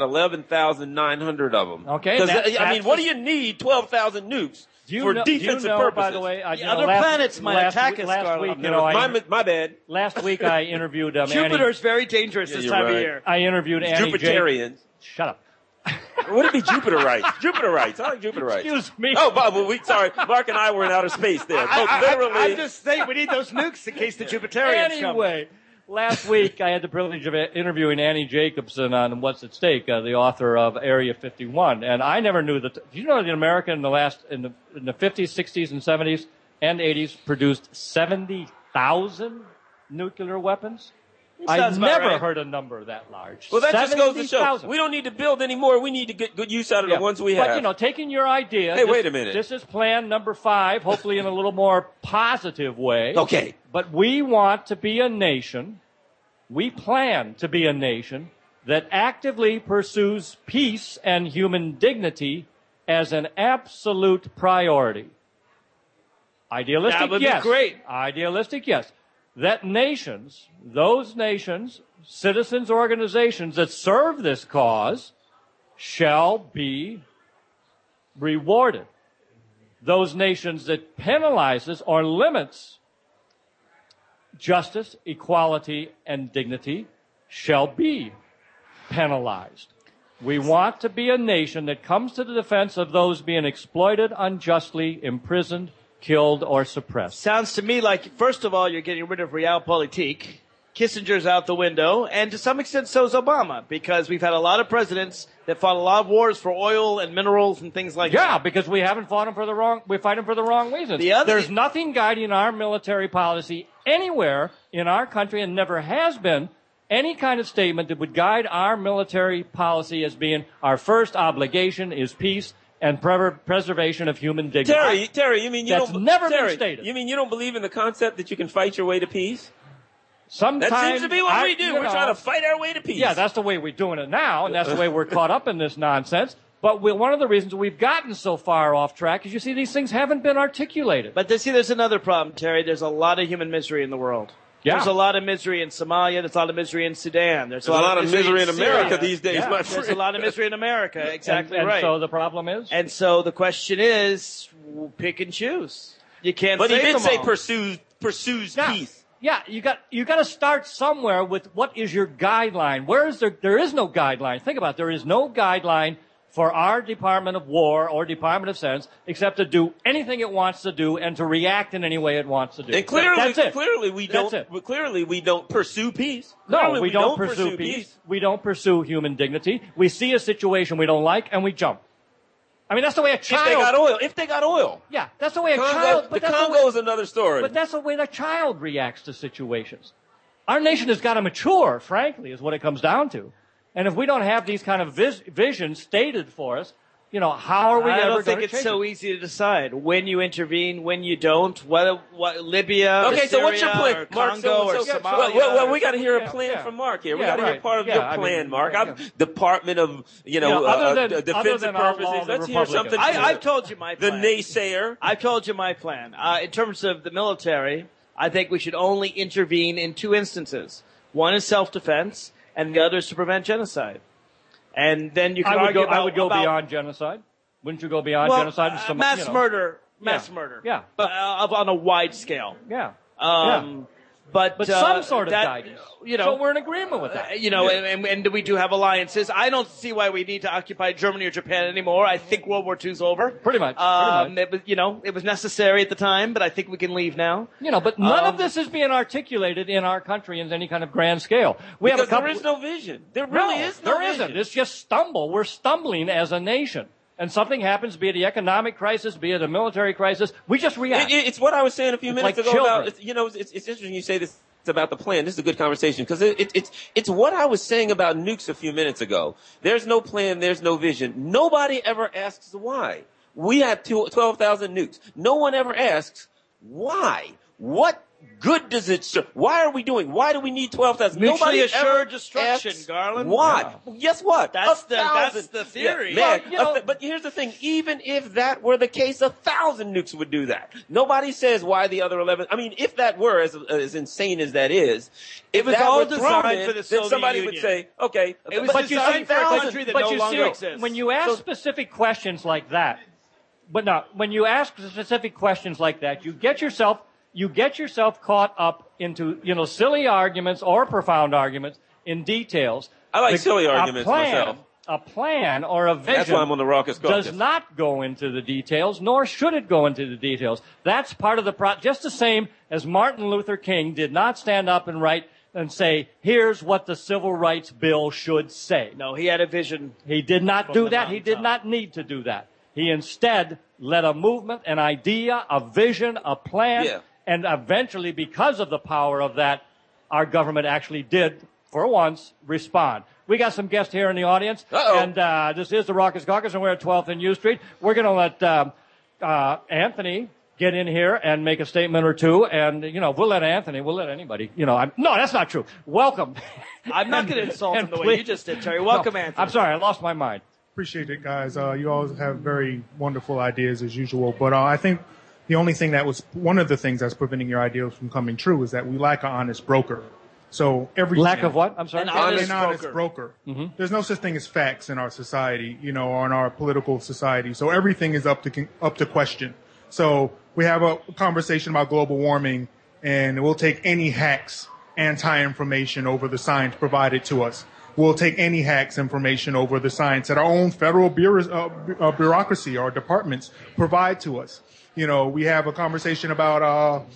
Speaker 3: 11,900 of them.
Speaker 1: Okay.
Speaker 3: What do you need 12,000 nukes for defensive purposes?
Speaker 1: By the way,
Speaker 2: other planets might attack us,
Speaker 1: last
Speaker 2: Garland.
Speaker 1: week,
Speaker 3: my bad.
Speaker 1: Last week I interviewed
Speaker 2: Jupiter's very dangerous this time of year.
Speaker 1: I interviewed Annie
Speaker 3: Jupiterians.
Speaker 1: Shut up.
Speaker 3: Would it be Jupiterites? Jupiterites. I like Jupiterites.
Speaker 1: Excuse me.
Speaker 3: Oh, but sorry. Mark and I were in outer space there.
Speaker 2: I'm just saying we need those nukes in case the Jupiterians come.
Speaker 1: Anyway, last week I had the privilege of interviewing Annie Jacobson on What's at Stake, the author of Area 51, and I never knew that. Do you know that America in the 50s, 60s, and 70s and 80s produced 70,000 nuclear weapons? I've never
Speaker 2: right.
Speaker 1: heard a number that large.
Speaker 3: Well, that just goes to show
Speaker 1: 70,000.
Speaker 3: we don't need to build any more. We need to get good use out of the ones we have.
Speaker 1: But, taking your idea.
Speaker 3: Hey, wait a minute.
Speaker 1: This is plan number 5, hopefully in a little more positive way.
Speaker 3: Okay.
Speaker 1: But we want to be a nation, we plan to be a nation that actively pursues peace and human dignity as an absolute priority. Idealistic,
Speaker 2: That would
Speaker 1: yes.
Speaker 2: be great.
Speaker 1: Idealistic, yes. That nations, those nations, citizens, organizations that serve this cause shall be rewarded. Those nations that penalizes or limits justice, equality, and dignity shall be penalized. We want to be a nation that comes to the defense of those being exploited unjustly, imprisoned, killed, or suppressed.
Speaker 2: Sounds to me like, first of all, you're getting rid of realpolitik. Kissinger's out the window, and to some extent so is Obama, because we've had a lot of presidents that fought a lot of wars for oil and minerals and things like that.
Speaker 1: Yeah, because we haven't fought them for the wrong, we fight them for the wrong reasons. There's nothing guiding our military policy anywhere in our country, and never has been any kind of statement that would guide our military policy as being our first obligation is peace and preservation of human dignity.
Speaker 3: Terry, you mean
Speaker 1: That's never been stated.
Speaker 3: You mean you don't believe in the concept that you can fight your way to peace?
Speaker 1: Sometimes
Speaker 3: that seems to be what we do. We're trying to fight our way to peace.
Speaker 1: Yeah, that's the way we're doing it now, and that's the way we're caught up in this nonsense. But one of the reasons we've gotten so far off track is, you see, these things haven't been articulated.
Speaker 2: But there's another problem, Terry. There's a lot of human misery in the world.
Speaker 1: Yeah.
Speaker 2: There's a lot of misery in Somalia. There's a lot of misery in Sudan. There's a
Speaker 3: lot of misery in America
Speaker 2: Syria.
Speaker 3: these days, my
Speaker 2: There's
Speaker 3: friend.
Speaker 2: a lot of misery in America. Exactly
Speaker 1: and
Speaker 2: right.
Speaker 1: So the problem is?
Speaker 2: And so the question is, pick and choose. You can't
Speaker 3: But
Speaker 2: save
Speaker 3: he did
Speaker 2: them
Speaker 3: say
Speaker 2: all.
Speaker 3: pursues
Speaker 1: Yeah.
Speaker 3: peace.
Speaker 1: Yeah, you got to start somewhere with what is your guideline. There is no guideline. Think about it. There is no guideline for our Department of War or Department of Defense except to do anything it wants to do and to react in any way it wants to do.
Speaker 3: And clearly,
Speaker 1: That's it.
Speaker 3: clearly we
Speaker 1: That's
Speaker 3: don't.
Speaker 1: it.
Speaker 3: Clearly, we don't pursue peace.
Speaker 1: No,
Speaker 3: Clearly,
Speaker 1: we don't pursue peace. We don't pursue human dignity. We see a situation we don't like and we jump. I mean, that's the way a child.
Speaker 3: If they got oil.
Speaker 1: Yeah, that's the way a
Speaker 3: Congo,
Speaker 1: child.
Speaker 3: the Congo is another story.
Speaker 1: But that's the way the child reacts to situations. Our nation has got to mature, frankly, is what it comes down to. And if we don't have these kind of visions stated for us, how are we ever going to change
Speaker 2: I don't think it's so easy to decide when you intervene, when you don't. What Libya?
Speaker 3: Okay,
Speaker 2: or
Speaker 3: so what's your
Speaker 2: Syria,
Speaker 3: plan,
Speaker 2: or
Speaker 3: Mark?
Speaker 2: Congo or Somalia?
Speaker 3: Well, we got to hear a plan from Mark here. We got to hear part of your plan, Mark. Department of defensive purposes. Let's hear something.
Speaker 2: I've told you my plan.
Speaker 3: The naysayer.
Speaker 2: I've told you my plan. In terms of the military, I think we should only intervene in 2 instances. One is self-defense, and the other is to prevent genocide. And then you can argue about...
Speaker 1: I would go beyond genocide. Wouldn't you go beyond genocide?
Speaker 2: Mass murder. Murder.
Speaker 1: Yeah.
Speaker 2: But on a wide scale.
Speaker 1: Yeah.
Speaker 2: But
Speaker 1: some sort of guidance.
Speaker 2: You know,
Speaker 1: so we're in agreement with that.
Speaker 2: And we do have alliances. I don't see why we need to occupy Germany or Japan anymore. I think World War II's over.
Speaker 1: Pretty much.
Speaker 2: It was necessary at the time, but I think we can leave now.
Speaker 1: But none of this is being articulated in our country in any kind of grand scale.
Speaker 3: There is no vision. There really is no vision.
Speaker 1: Isn't. It's just stumble. We're stumbling as a nation. And something happens, be it the economic crisis, be it a military crisis, we just react.
Speaker 3: It's what I was saying a few minutes ago
Speaker 1: children.
Speaker 3: about, it's interesting you say this about the plan. This is a good conversation because it's what I was saying about nukes a few minutes ago. There's no plan, there's no vision. Nobody ever asks why. We have 12,000 nukes. No one ever asks why. What good does it serve? Why are we doing? Why do we need 12,000?
Speaker 2: Mutually assured destruction, Garland.
Speaker 3: Why?
Speaker 1: Yeah.
Speaker 3: Well, guess what?
Speaker 2: That's the theory.
Speaker 3: Yeah, man, but here's the thing. Even if that were the case, 1,000 nukes would do that. Nobody says why the other 11. I mean, if that were as insane as that is, if
Speaker 2: it was
Speaker 3: that
Speaker 2: all
Speaker 3: were
Speaker 2: designed for the
Speaker 3: then
Speaker 2: Soviet
Speaker 3: somebody
Speaker 2: Union.
Speaker 3: would say, okay,
Speaker 2: it was designed for a country that no longer exists.
Speaker 1: When you ask specific questions like that, when you ask specific questions like that, you get yourself caught up into, silly arguments or profound arguments in details.
Speaker 3: I like silly arguments myself.
Speaker 1: A plan or a vision
Speaker 3: That's why I'm on the Raucous Caucus.
Speaker 1: does not go into the details, nor should it go into the details. That's part of the just the same as Martin Luther King did not stand up and write and say, here's what the Civil Rights Bill should say.
Speaker 2: No, he had a vision.
Speaker 1: He did not do that. He did not need to do that. He instead led a movement, an idea, a vision, a plan, and eventually, because of the power of that our government actually did, for once, respond. We got some guests here in the audience, and this is the Raucous Caucus, and we're at 12th and U Street. We're going to let Anthony get in here and make a statement or two, and, we'll let anybody, no, that's not true. Welcome.
Speaker 2: I'm not going to insult him the way you just did, Terry. Welcome, Anthony.
Speaker 1: I'm sorry, I lost my mind.
Speaker 7: Appreciate it, guys. You all have very wonderful ideas as usual, but I think the only thing one of the things that's preventing your ideas from coming true is that we lack an honest broker. So
Speaker 1: lack of what? I'm sorry.
Speaker 2: An honest
Speaker 7: broker.
Speaker 1: Mm-hmm.
Speaker 7: There's no such thing as facts in our society, or in our political society. So everything is up to question. So we have a conversation about global warming, and we'll take any hacks anti-information over the science provided to us. We'll take any hacks information over the science that our own federal bureaucracy, our departments provide to us. We have a conversation about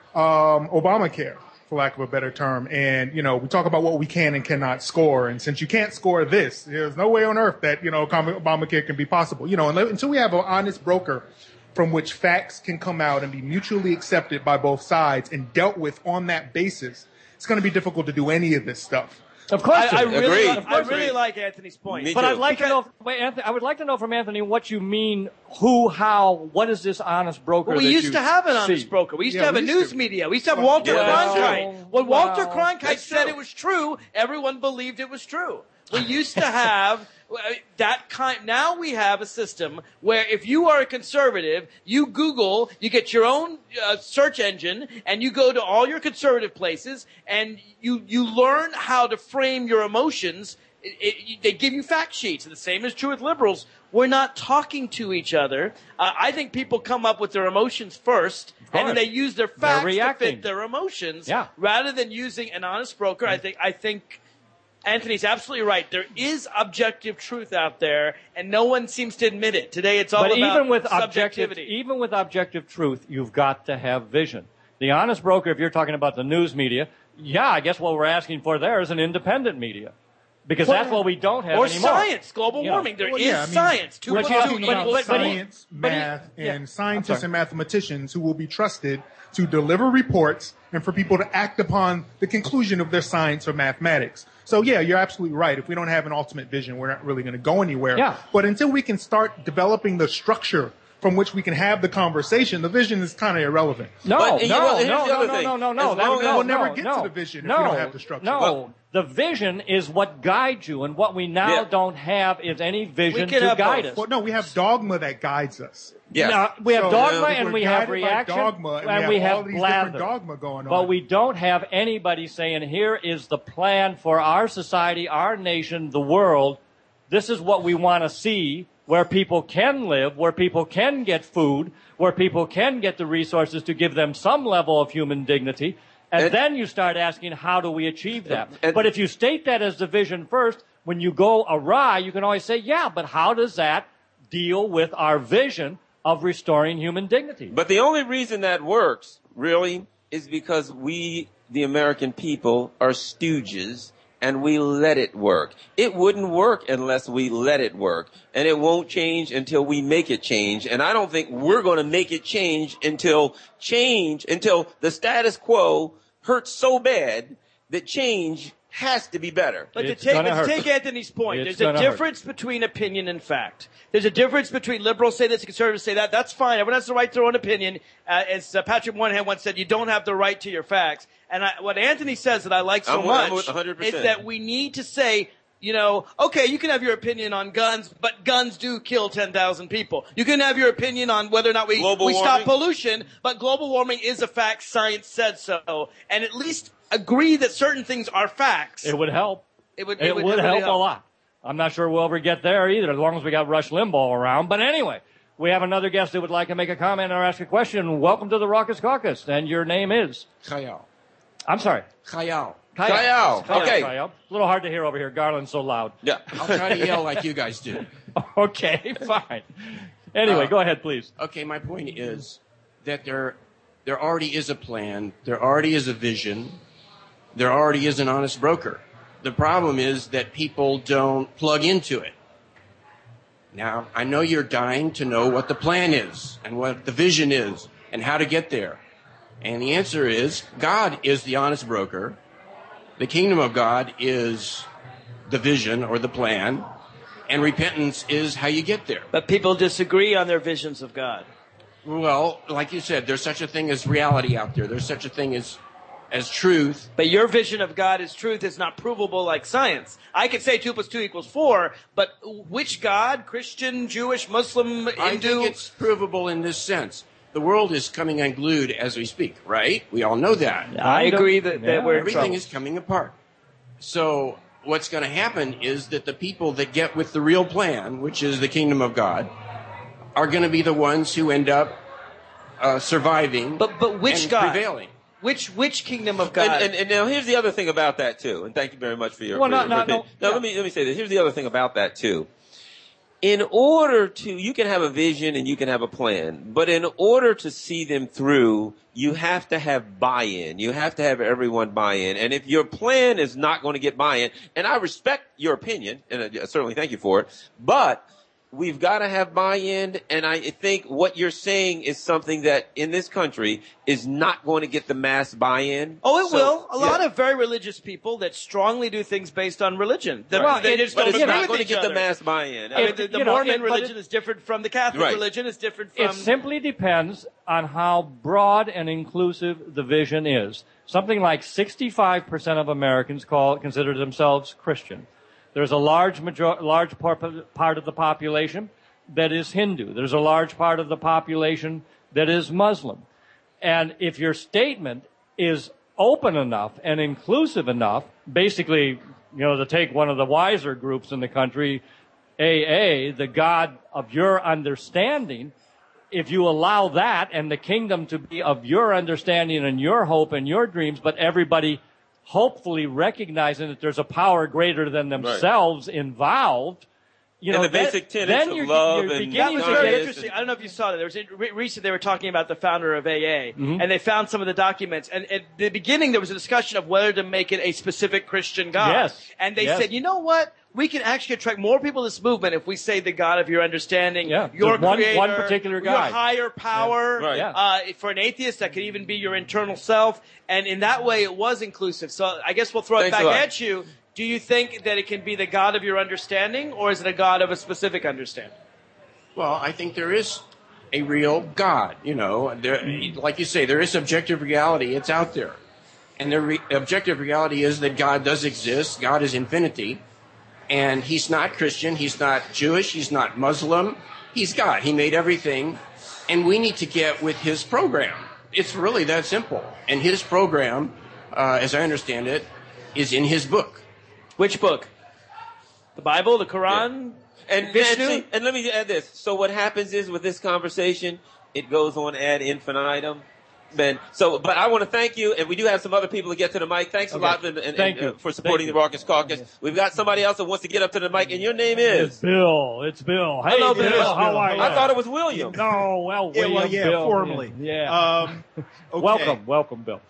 Speaker 7: Obamacare, for lack of a better term. And, we talk about what we can and cannot score. And since you can't score this, there's no way on earth that, Obamacare can be possible. Until we have an honest broker from which facts can come out and be mutually accepted by both sides and dealt with on that basis, it's going to be difficult to do any of this stuff.
Speaker 1: Of course,
Speaker 2: I really like Anthony's point.
Speaker 1: But I'd like to know, Anthony, I would like to know from Anthony what you mean. Who, how, what is this honest broker?
Speaker 2: Well, we used to have an honest broker. We used to have a news media. We used to have Walter Cronkite. When Walter Cronkite said it was true, everyone believed it was true. We used to have that kind. Now we have a system where if you are a conservative, you Google, you get your own search engine, and you go to all your conservative places, and you learn how to frame your emotions. They give you fact sheets. And the same is true with liberals. We're not talking to each other. I think people come up with their emotions first, and then they use their facts to fit their emotions, rather than using an honest broker. I think Anthony's absolutely right. There is objective truth out there, and no one seems to admit it. Today it's all about subjectivity.
Speaker 1: Even with objective truth, you've got to have vision. The honest broker, if you're talking about the news media, I guess what we're asking for there is an independent media. Because that's what we don't have
Speaker 2: anymore.
Speaker 1: Or
Speaker 2: science, global warming. There is science.
Speaker 7: We're talking about science, math, and scientists and mathematicians who will be trusted to deliver reports and for people to act upon the conclusion of their science or mathematics. So, you're absolutely right. If we don't have an ultimate vision, we're not really going to go anywhere.
Speaker 1: Yeah.
Speaker 7: But until we can start developing the structure from which we can have the conversation, the vision is kind of irrelevant.
Speaker 1: No.
Speaker 7: We'll never get to the vision if we don't have the structure.
Speaker 1: No. The vision is what guides you, and what we now don't have is any vision to guide us.
Speaker 7: Well, no, we have dogma that guides us.
Speaker 1: Yeah. Now, we have dogma and we have reaction
Speaker 7: and we have all these different dogma going on.
Speaker 1: But we don't have anybody saying, here is the plan for our society, our nation, the world. This is what we want to see, where people can live, where people can get food, where people can get the resources to give them some level of human dignity. And then you start asking, how do we achieve that? But if you state that as the vision first, when you go awry, you can always say, but how does that deal with our vision of restoring human dignity?
Speaker 3: But the only reason that works, really, is because we, the American people, are stooges, and we let it work. It wouldn't work unless we let it work. And it won't change until we make it change. And I don't think we're going to make it change until the status quo hurts so bad that change has to be better.
Speaker 2: But to take Anthony's point, there's a difference between opinion and fact. There's a difference between liberals say this and conservatives say that. That's fine. Everyone has the right to their own opinion. As Patrick Moynihan once said, you don't have the right to your facts. And what Anthony says that I like so much is that we need to say, okay, you can have your opinion on guns, but guns do kill 10,000 people. You can have your opinion on whether or not we stop pollution, but global warming is a fact. Science said so. And at least agree that certain things are facts.
Speaker 1: It would help.
Speaker 2: It would
Speaker 1: help a lot. I'm not sure we'll ever get there either, as long as we got Rush Limbaugh around. But anyway, we have another guest that would like to make a comment or ask a question. Welcome to the Raucous Caucus. And your name is?
Speaker 8: Khayal.
Speaker 1: I'm sorry.
Speaker 8: Khayal.
Speaker 3: Okay.
Speaker 1: Khayal. A little hard to hear over here. Garland's so loud.
Speaker 3: Yeah.
Speaker 8: I'll try to yell like you guys do.
Speaker 1: Okay, fine. Anyway, go ahead, please.
Speaker 8: Okay, my point is that there already is a plan. There already is a vision. There already is an honest broker. The problem is that people don't plug into it. Now, I know you're dying to know what the plan is and what the vision is and how to get there. And the answer is God is the honest broker. The kingdom of God is the vision or the plan, and repentance is how you get there.
Speaker 2: But people disagree on their visions of God.
Speaker 8: Well, like you said, there's such a thing as reality out there. There's such a thing as truth.
Speaker 2: But your vision of God as truth is not provable like science. I could say 2 + 2 = 4, but which God? Christian, Jewish, Muslim, Hindu?
Speaker 8: I think it's provable in this sense. The world is coming unglued as we speak, right? We all know that.
Speaker 2: I agree that we're in
Speaker 8: everything
Speaker 2: trouble.
Speaker 8: is coming apart. So what's going to happen is that the people that get with the real plan, which is the kingdom of God, are going to be the ones who end up surviving.
Speaker 2: But which
Speaker 8: and
Speaker 2: God?
Speaker 8: Prevailing.
Speaker 2: Which kingdom of God?
Speaker 3: And now here's the other thing about that too. And thank you very much for your.
Speaker 1: Well,
Speaker 3: no. Let me say this. Here's the other thing about that too. In order to, you can have a vision and you can have a plan, but in order to see them through, you have to have buy-in. You have to have everyone buy in. And if your plan is not going to get buy-in, and I respect your opinion, and I certainly thank you for it, but we've got to have buy-in, and I think what you're saying is something that in this country is not going to get the mass buy-in.
Speaker 2: Oh, it will. A lot of very religious people that strongly do things based on religion. They just don't
Speaker 3: But it's
Speaker 2: agree
Speaker 3: not
Speaker 2: with
Speaker 3: going to
Speaker 2: each
Speaker 3: get
Speaker 2: other.
Speaker 3: the mass buy-in.
Speaker 2: I mean, the Mormon religion is different from the Catholic
Speaker 3: Right.
Speaker 2: religion. Is different from.
Speaker 1: It simply depends on how broad and inclusive the vision is. Something like 65% of Americans consider themselves Christian. There's a large part of the population that is Hindu. There's a large part of the population that is Muslim. And if your statement is open enough and inclusive enough, basically, to take one of the wiser groups in the country, AA, the God of your understanding, if you allow that and the kingdom to be of your understanding and your hope and your dreams, but everybody hopefully recognizing that there's a power greater than themselves involved,
Speaker 3: and the basic tenets of love and
Speaker 2: that was very interesting. I don't know if you saw that. There was recently they were talking about the founder of AA, and they found some of the documents. And at the beginning, there was a discussion of whether to make it a specific Christian God.
Speaker 1: Yes.
Speaker 2: And they said, you know what? We can actually attract more people to this movement if we say the God of your understanding, your creator,
Speaker 1: one particular God,
Speaker 2: your higher power. For an atheist, that could even be your internal self. And in that way, it was inclusive. So I guess we'll throw it back at you. Do you think that it can be the God of your understanding, or is it a God of a specific understanding?
Speaker 8: Well, I think there is a real God. Like you say, there is objective reality. It's out there. And the objective reality is that God does exist. God is infinity. And he's not Christian. He's not Jewish. He's not Muslim. He's God. He made everything. And we need to get with his program. It's really that simple. And his program, as I understand it, is in his book.
Speaker 2: Which book? The Bible, the Quran,
Speaker 3: and
Speaker 2: Vishnu?
Speaker 3: And let me add this. So what happens is with this conversation, it goes on ad infinitum. But I want to thank you, and we do have some other people to get to the mic. Thanks a lot for supporting the Raucous Caucus. We've got somebody else that wants to get up to the mic, and your name is?
Speaker 1: It's Bill. It's Bill. Hey,
Speaker 3: hello,
Speaker 1: Bill. How are you?
Speaker 3: I thought it was William.
Speaker 1: No, William. Bill.
Speaker 9: Formally.
Speaker 1: Yeah.
Speaker 9: Okay.
Speaker 1: Welcome, Bill.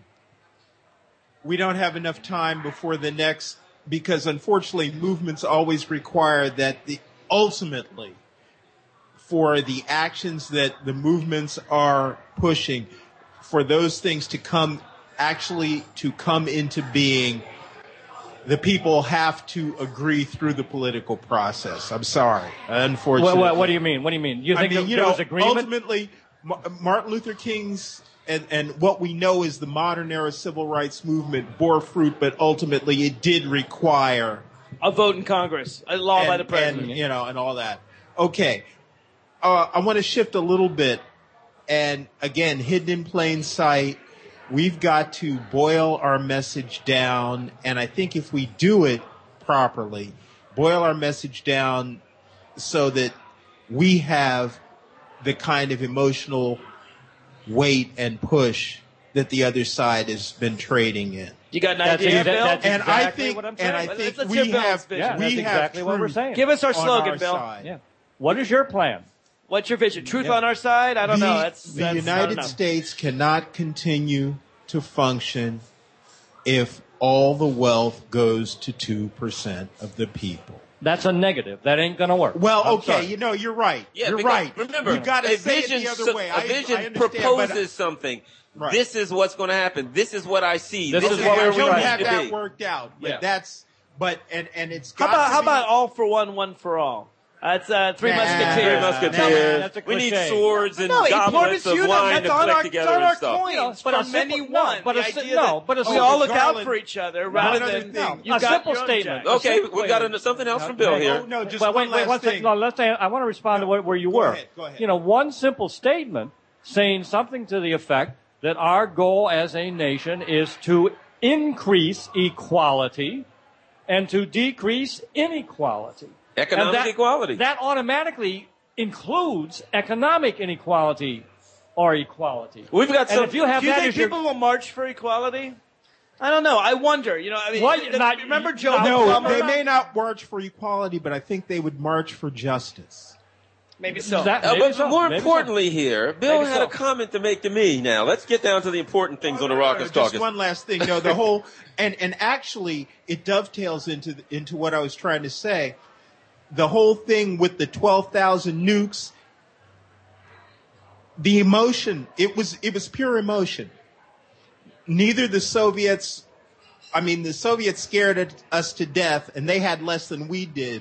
Speaker 9: We don't have enough time before the next, because unfortunately movements always require that ultimately for the actions that the movements are pushing, for those things to come into being, the people have to agree through the political process. I'm sorry. Unfortunately.
Speaker 1: What do you mean? What do you mean? You think there was agreement?
Speaker 9: Ultimately, Martin Luther King's and what we know is the modern era civil rights movement bore fruit, but ultimately it did require
Speaker 2: a vote in Congress, a law by the president,
Speaker 9: and all that. Okay. I want to shift a little bit, and again, hidden in plain sight, we've got to boil our message down, and I think if we do it properly, boil our message down so that we have the kind of emotional weight and push that the other side has been trading in.
Speaker 2: You got an idea, Bill?
Speaker 1: That's
Speaker 9: and
Speaker 1: exactly what I'm saying.
Speaker 9: I think
Speaker 2: let's
Speaker 9: we have
Speaker 1: exactly what we're saying.
Speaker 2: Give us our slogan, Bill.
Speaker 1: Yeah. What is your plan?
Speaker 2: What's your vision? Truth on our side? I don't know.
Speaker 9: The United States cannot continue to function if all the wealth goes to 2% of the people.
Speaker 1: That's a negative. That ain't going to work.
Speaker 9: Well,
Speaker 1: I'm
Speaker 9: okay,
Speaker 1: sorry.
Speaker 9: You're right.
Speaker 3: Yeah,
Speaker 9: you're right.
Speaker 3: Remember,
Speaker 9: you got to say it the other way.
Speaker 3: A vision proposes something.
Speaker 9: Right.
Speaker 3: This is what's going to happen. This is what I see.
Speaker 1: This is
Speaker 3: is
Speaker 1: what
Speaker 3: where
Speaker 1: we
Speaker 3: we
Speaker 9: don't
Speaker 3: need
Speaker 9: have
Speaker 3: to
Speaker 9: that
Speaker 3: be.
Speaker 9: worked out, but
Speaker 1: Yeah.
Speaker 9: that's and it's
Speaker 2: How
Speaker 9: got
Speaker 2: about
Speaker 9: to
Speaker 2: how
Speaker 9: be-
Speaker 2: about all for one, one for all? That's Three
Speaker 9: Nah.
Speaker 2: Musketeers.
Speaker 3: Three
Speaker 1: That's
Speaker 3: Musketeers.
Speaker 1: a
Speaker 3: We need
Speaker 1: cliche.
Speaker 3: swords and
Speaker 2: No,
Speaker 3: goblets of
Speaker 2: you
Speaker 3: wine to
Speaker 2: that's on
Speaker 3: collect
Speaker 2: our,
Speaker 3: together
Speaker 2: on our
Speaker 3: and stuff.
Speaker 2: coins
Speaker 1: But a
Speaker 2: from many
Speaker 1: simple- no,
Speaker 2: one.
Speaker 1: but
Speaker 2: the
Speaker 1: a si-
Speaker 2: idea
Speaker 1: no,
Speaker 2: that
Speaker 1: but a
Speaker 2: we
Speaker 1: simple-
Speaker 2: all look out
Speaker 9: Garland-
Speaker 2: for each other rather
Speaker 9: another
Speaker 2: than
Speaker 9: thing.
Speaker 2: you've
Speaker 1: A
Speaker 2: got
Speaker 1: simple
Speaker 2: your own
Speaker 1: statement.
Speaker 2: Jack.
Speaker 3: Okay,
Speaker 1: simple-
Speaker 3: we've got something else from Bill here.
Speaker 9: Oh, no, just
Speaker 1: Well,
Speaker 9: one last
Speaker 1: one
Speaker 9: thing.
Speaker 1: second. No, let's say, I want to respond to where you
Speaker 9: Go
Speaker 1: were.
Speaker 9: ahead, go ahead.
Speaker 1: You know, one simple statement saying something to the effect that our goal as a nation is to increase equality and to decrease inequality.
Speaker 3: Economic
Speaker 1: And
Speaker 3: equality.
Speaker 1: That automatically includes economic inequality or equality.
Speaker 3: We've got
Speaker 1: And
Speaker 3: some.
Speaker 1: if you have
Speaker 2: Do you
Speaker 1: that
Speaker 2: think
Speaker 1: as your
Speaker 2: people will march for equality? I don't know. I wonder. You know, I mean,
Speaker 1: Well,
Speaker 2: remember Joe
Speaker 9: No,
Speaker 2: Plummer?
Speaker 9: they may not march for equality, but I think they would march for justice.
Speaker 2: Maybe so.
Speaker 3: But more
Speaker 1: maybe so.
Speaker 3: importantly here, Bill
Speaker 2: Maybe
Speaker 3: had
Speaker 2: so.
Speaker 3: a comment to make to me now. Let's get down to the important things on the Raucous
Speaker 9: Just
Speaker 3: Caucus.
Speaker 9: one last thing. No, the whole and actually it dovetails into what I was trying to say. The whole thing with the 12,000 nukes, the emotion, it was pure emotion. Neither the Soviets, the Soviets scared us to death and they had less than we did.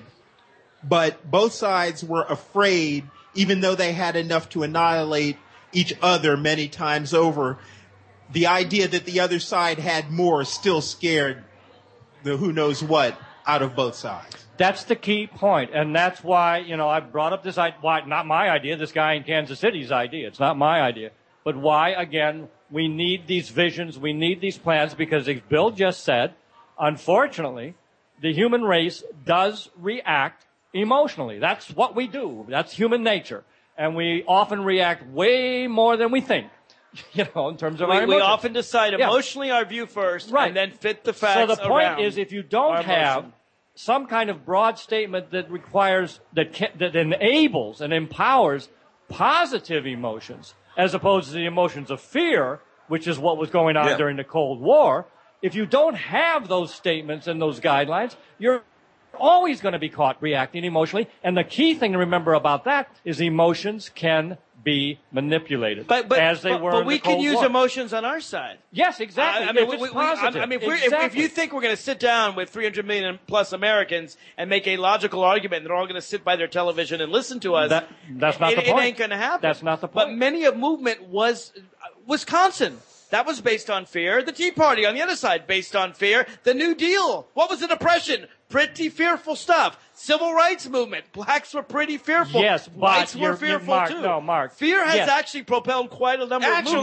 Speaker 9: But both sides were afraid, even though they had enough to annihilate each other many times over. The idea that the other side had more still scared the who knows what out of both sides.
Speaker 1: That's the key point, and that's why, I brought up this idea, why, not my idea, this guy in Kansas City's idea. It's not my idea. But why, again, we need these visions, we need these plans, because as Bill just said, unfortunately, the human race does react emotionally. That's what we do. That's human nature. And we often react way more than we think, in terms of our
Speaker 2: we
Speaker 1: emotions.
Speaker 2: often decide emotionally our view first,
Speaker 1: Right.
Speaker 2: and then fit the facts.
Speaker 1: So the point
Speaker 2: around
Speaker 1: is, if you
Speaker 2: our
Speaker 1: don't have
Speaker 2: emotion.
Speaker 1: some kind of broad statement that requires, that enables and empowers positive emotions, as opposed to the emotions of fear, which is what was going on during the Cold War, if you don't have those statements and those guidelines, you're always going to be caught reacting emotionally. And the key thing to remember about that is emotions can be manipulated, as they were
Speaker 2: But
Speaker 1: in
Speaker 2: we
Speaker 1: the Cold
Speaker 2: can use
Speaker 1: War.
Speaker 2: emotions on our side.
Speaker 1: Yes, exactly. If it's positive.
Speaker 2: If you think we're going to sit down with 300 million plus Americans and make a logical argument, and they're all going to sit by their television and listen to us,
Speaker 1: that's not the point.
Speaker 2: It ain't going to happen.
Speaker 1: That's not the point.
Speaker 2: But many a movement was Wisconsin. That was based on fear. The Tea Party on the other side, based on fear. The New Deal. What was the Depression? Pretty fearful stuff. Civil rights movement. Blacks were pretty fearful.
Speaker 1: Yes, but
Speaker 2: whites were
Speaker 1: you're
Speaker 2: fearful
Speaker 1: Mark,
Speaker 2: too.
Speaker 1: no, Mark.
Speaker 2: Fear has
Speaker 1: Yes.
Speaker 2: actually propelled quite a number of movements.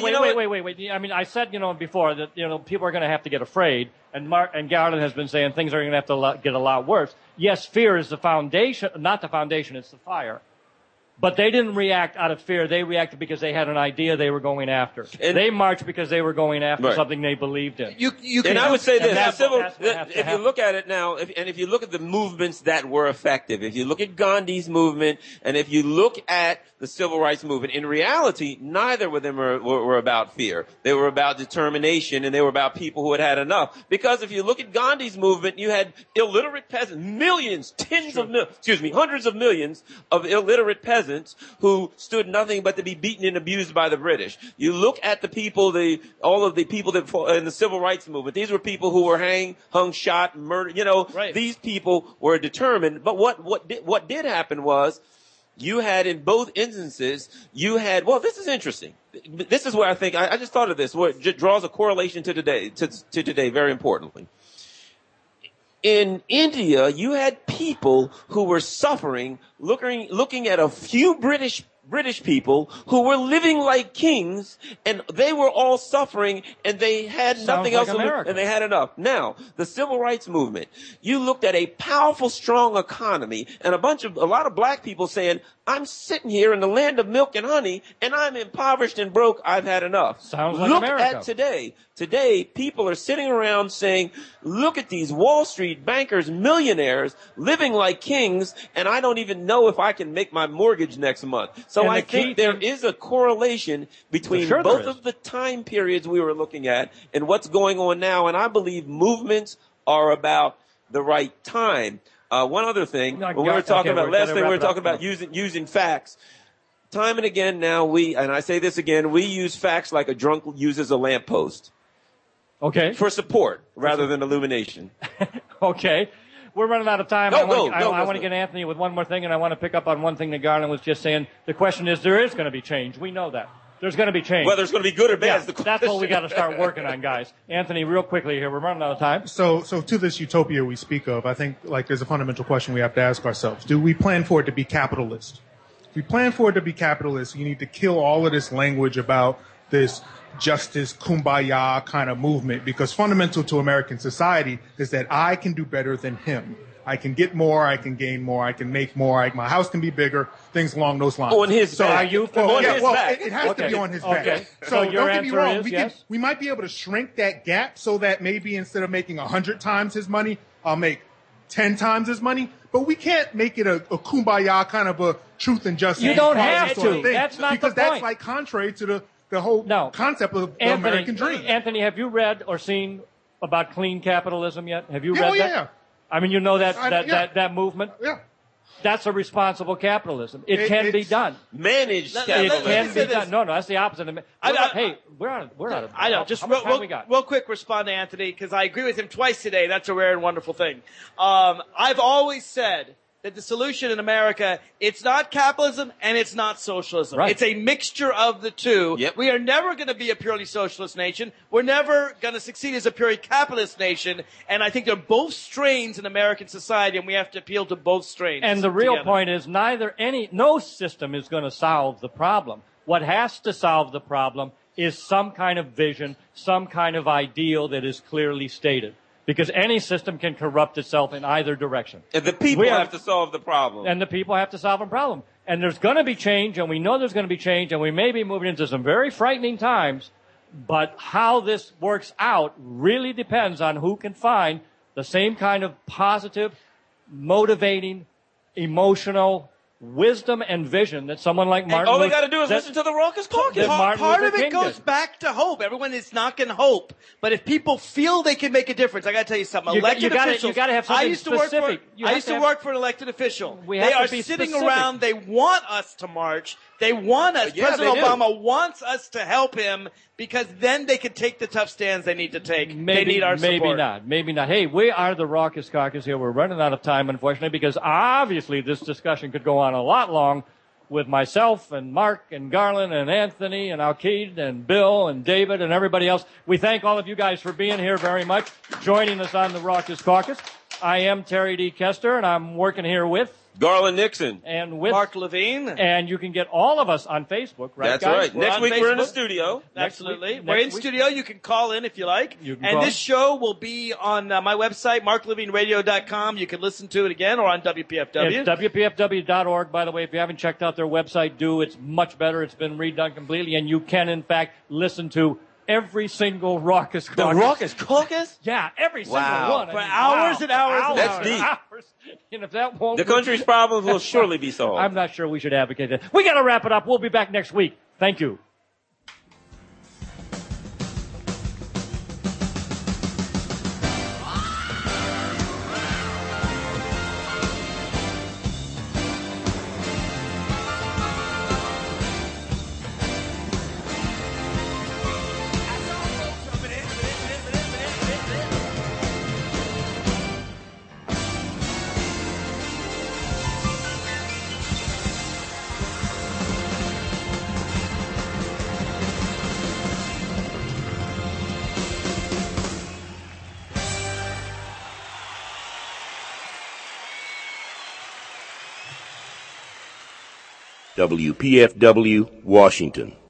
Speaker 1: Wait. I mean, I said, before that, people are going to have to get afraid, and Garland has been saying things are going to have to get a lot worse. Yes, fear is the foundation, not the foundation, it's the fire. But they didn't react out of fear. They reacted because they had an idea they were going after. And they marched because they were going after something they believed in.
Speaker 3: And I would say this:
Speaker 1: if
Speaker 3: you look at it now, if you look at the movements that were effective, if you look at Gandhi's movement, and if you look at the civil rights movement, in reality, neither of them were about fear. They were about determination, and they were about people who had had enough. Because if you look at Gandhi's movement, you had illiterate peasants, hundreds of millions of illiterate peasants who stood nothing but to be beaten and abused by the British. You look at the people, all of the people that fought in the civil rights movement. These were people who were hung, shot, murdered. These people were determined. But what did happen was, you had in both instances, this is interesting. This is where I think, I just thought of this, where it draws a correlation to today, very importantly. In India, you had people who were suffering, looking at a few British people who were living like kings, and they were all suffering, and they had nothing else, and they had enough. Now, the civil rights movement, you looked at a powerful, strong economy, and a lot of black people saying, I'm sitting here in the land of milk and honey, and I'm impoverished and broke. I've had enough.
Speaker 1: Sounds like
Speaker 3: Look
Speaker 1: America.
Speaker 3: at today. Today, people are sitting around saying, look at these Wall Street bankers, millionaires, living like kings, and I don't even know if I can make my mortgage next month. So I think there is a correlation between both of the time periods we were looking at and what's going on now, and I believe movements are about the right time. One other thing, when we were talking about using facts. time and again now and I say this again, we use facts like a drunk uses a lamppost.
Speaker 1: Okay.
Speaker 3: For support rather than illumination.
Speaker 1: Okay. We're running out of time.
Speaker 3: I
Speaker 1: want to get Anthony with one more thing, and I want to pick up on one thing that Garland was just saying. The question is, there is going to be change. We know that. There's going to be change.
Speaker 3: Whether it's going to be good or bad
Speaker 1: yeah,
Speaker 3: is the question.
Speaker 1: That's what we got to start working on, guys. Anthony, real quickly here. We're running out of time.
Speaker 7: So to this utopia we speak of, I think like there's a fundamental question we have to ask ourselves. Do we plan for it to be capitalist? If we plan for it to be capitalist, you need to kill all of this language about this justice, kumbaya kind of movement, because fundamental to American society is that I can do better than him. I can get more, I can gain more, I can make more, my house can be bigger, things along those lines.
Speaker 3: On his back.
Speaker 1: Are you familiar?
Speaker 7: It has to be on his back.
Speaker 1: Okay.
Speaker 7: So
Speaker 1: your
Speaker 7: don't get me
Speaker 1: answer
Speaker 7: wrong,
Speaker 1: is
Speaker 7: we might be able to shrink that gap so that maybe instead of making 100 times his money, I'll make 10 times his money. But we can't make it a kumbaya kind of a truth and justice.
Speaker 1: You don't have
Speaker 7: sort of
Speaker 1: to.
Speaker 7: thing,
Speaker 1: That's not
Speaker 7: because
Speaker 1: the point.
Speaker 7: that's like contrary to the whole concept of the American dream.
Speaker 1: Anthony, have you read or seen about clean capitalism yet? Have you read that?
Speaker 7: Yeah.
Speaker 1: I mean, you know that movement?
Speaker 7: Yeah.
Speaker 1: That's a responsible capitalism. It can be done.
Speaker 3: Managed
Speaker 1: It can be
Speaker 3: capitalism.
Speaker 1: done. No, that's the opposite. Hey, we're out of
Speaker 2: I know. Just real quick respond to Anthony, because I agree with him twice today. That's a rare and wonderful thing. I've always said that the solution in America, it's not capitalism and it's not socialism.
Speaker 1: Right.
Speaker 2: It's a mixture of the two.
Speaker 3: Yep.
Speaker 2: We are never going to be a purely socialist nation. We're never going to succeed as a purely capitalist nation. And I think they're both strains in American society, and we have to appeal to both strains.
Speaker 1: And the real
Speaker 2: together.
Speaker 1: point is no system is going to solve the problem. What has to solve the problem is some kind of vision, some kind of ideal that is clearly stated. Because any system can corrupt itself in either direction.
Speaker 3: And the people have to solve the problem.
Speaker 1: And the people have to solve a problem. And there's going to be change, and we know there's going to be change, and we may be moving into some very frightening times. But how this works out really depends on who can find the same kind of positive, motivating, emotional wisdom and vision that someone like Martin
Speaker 3: all they got to do is listen to the Raucous Caucus.
Speaker 2: Part of it goes back to hope. Everyone is knocking hope, but if people feel they can make a difference, I got to tell you something. Elected officials.
Speaker 1: You got to have something specific.
Speaker 2: I used to work for an elected official. They are sitting
Speaker 1: specific.
Speaker 2: around. They want us to march. They want us. President Obama wants us to help him, because then they can take the tough stands they need to take. They need our support.
Speaker 1: Maybe not. Hey, we are the Raucous Caucus here. We're running out of time, unfortunately, because obviously this discussion could go on a lot long with myself and Mark and Garland and Anthony and Alkeid and Bill and David and everybody else. We thank all of you guys for being here very much, joining us on the Raucous Caucus. I am Terry D. Kester, and I'm working here with
Speaker 3: Garland Nixon.
Speaker 1: And with
Speaker 2: Mark Levine.
Speaker 1: And you can get all of us on Facebook, right,
Speaker 3: That's
Speaker 1: guys?
Speaker 3: right. Next week we're in the studio.
Speaker 2: Absolutely. We're in studio. You can call in if you like.
Speaker 1: And
Speaker 2: this show will be on my website, marklevineradio.com. You can listen to it again, or on WPFW.
Speaker 1: It's WPFW.org, by the way. If you haven't checked out their website, do. It's much better. It's been redone completely, and you can, in fact, listen to every single Raucous Caucus.
Speaker 3: The Raucous Caucus?
Speaker 1: Yeah, every single one.
Speaker 2: For hours and hours.
Speaker 3: That's neat.
Speaker 1: And if that won't
Speaker 3: the country's problems will surely be solved.
Speaker 1: I'm not sure we should advocate that. We got to wrap it up. We'll be back next week. Thank you.
Speaker 10: WPFW, Washington.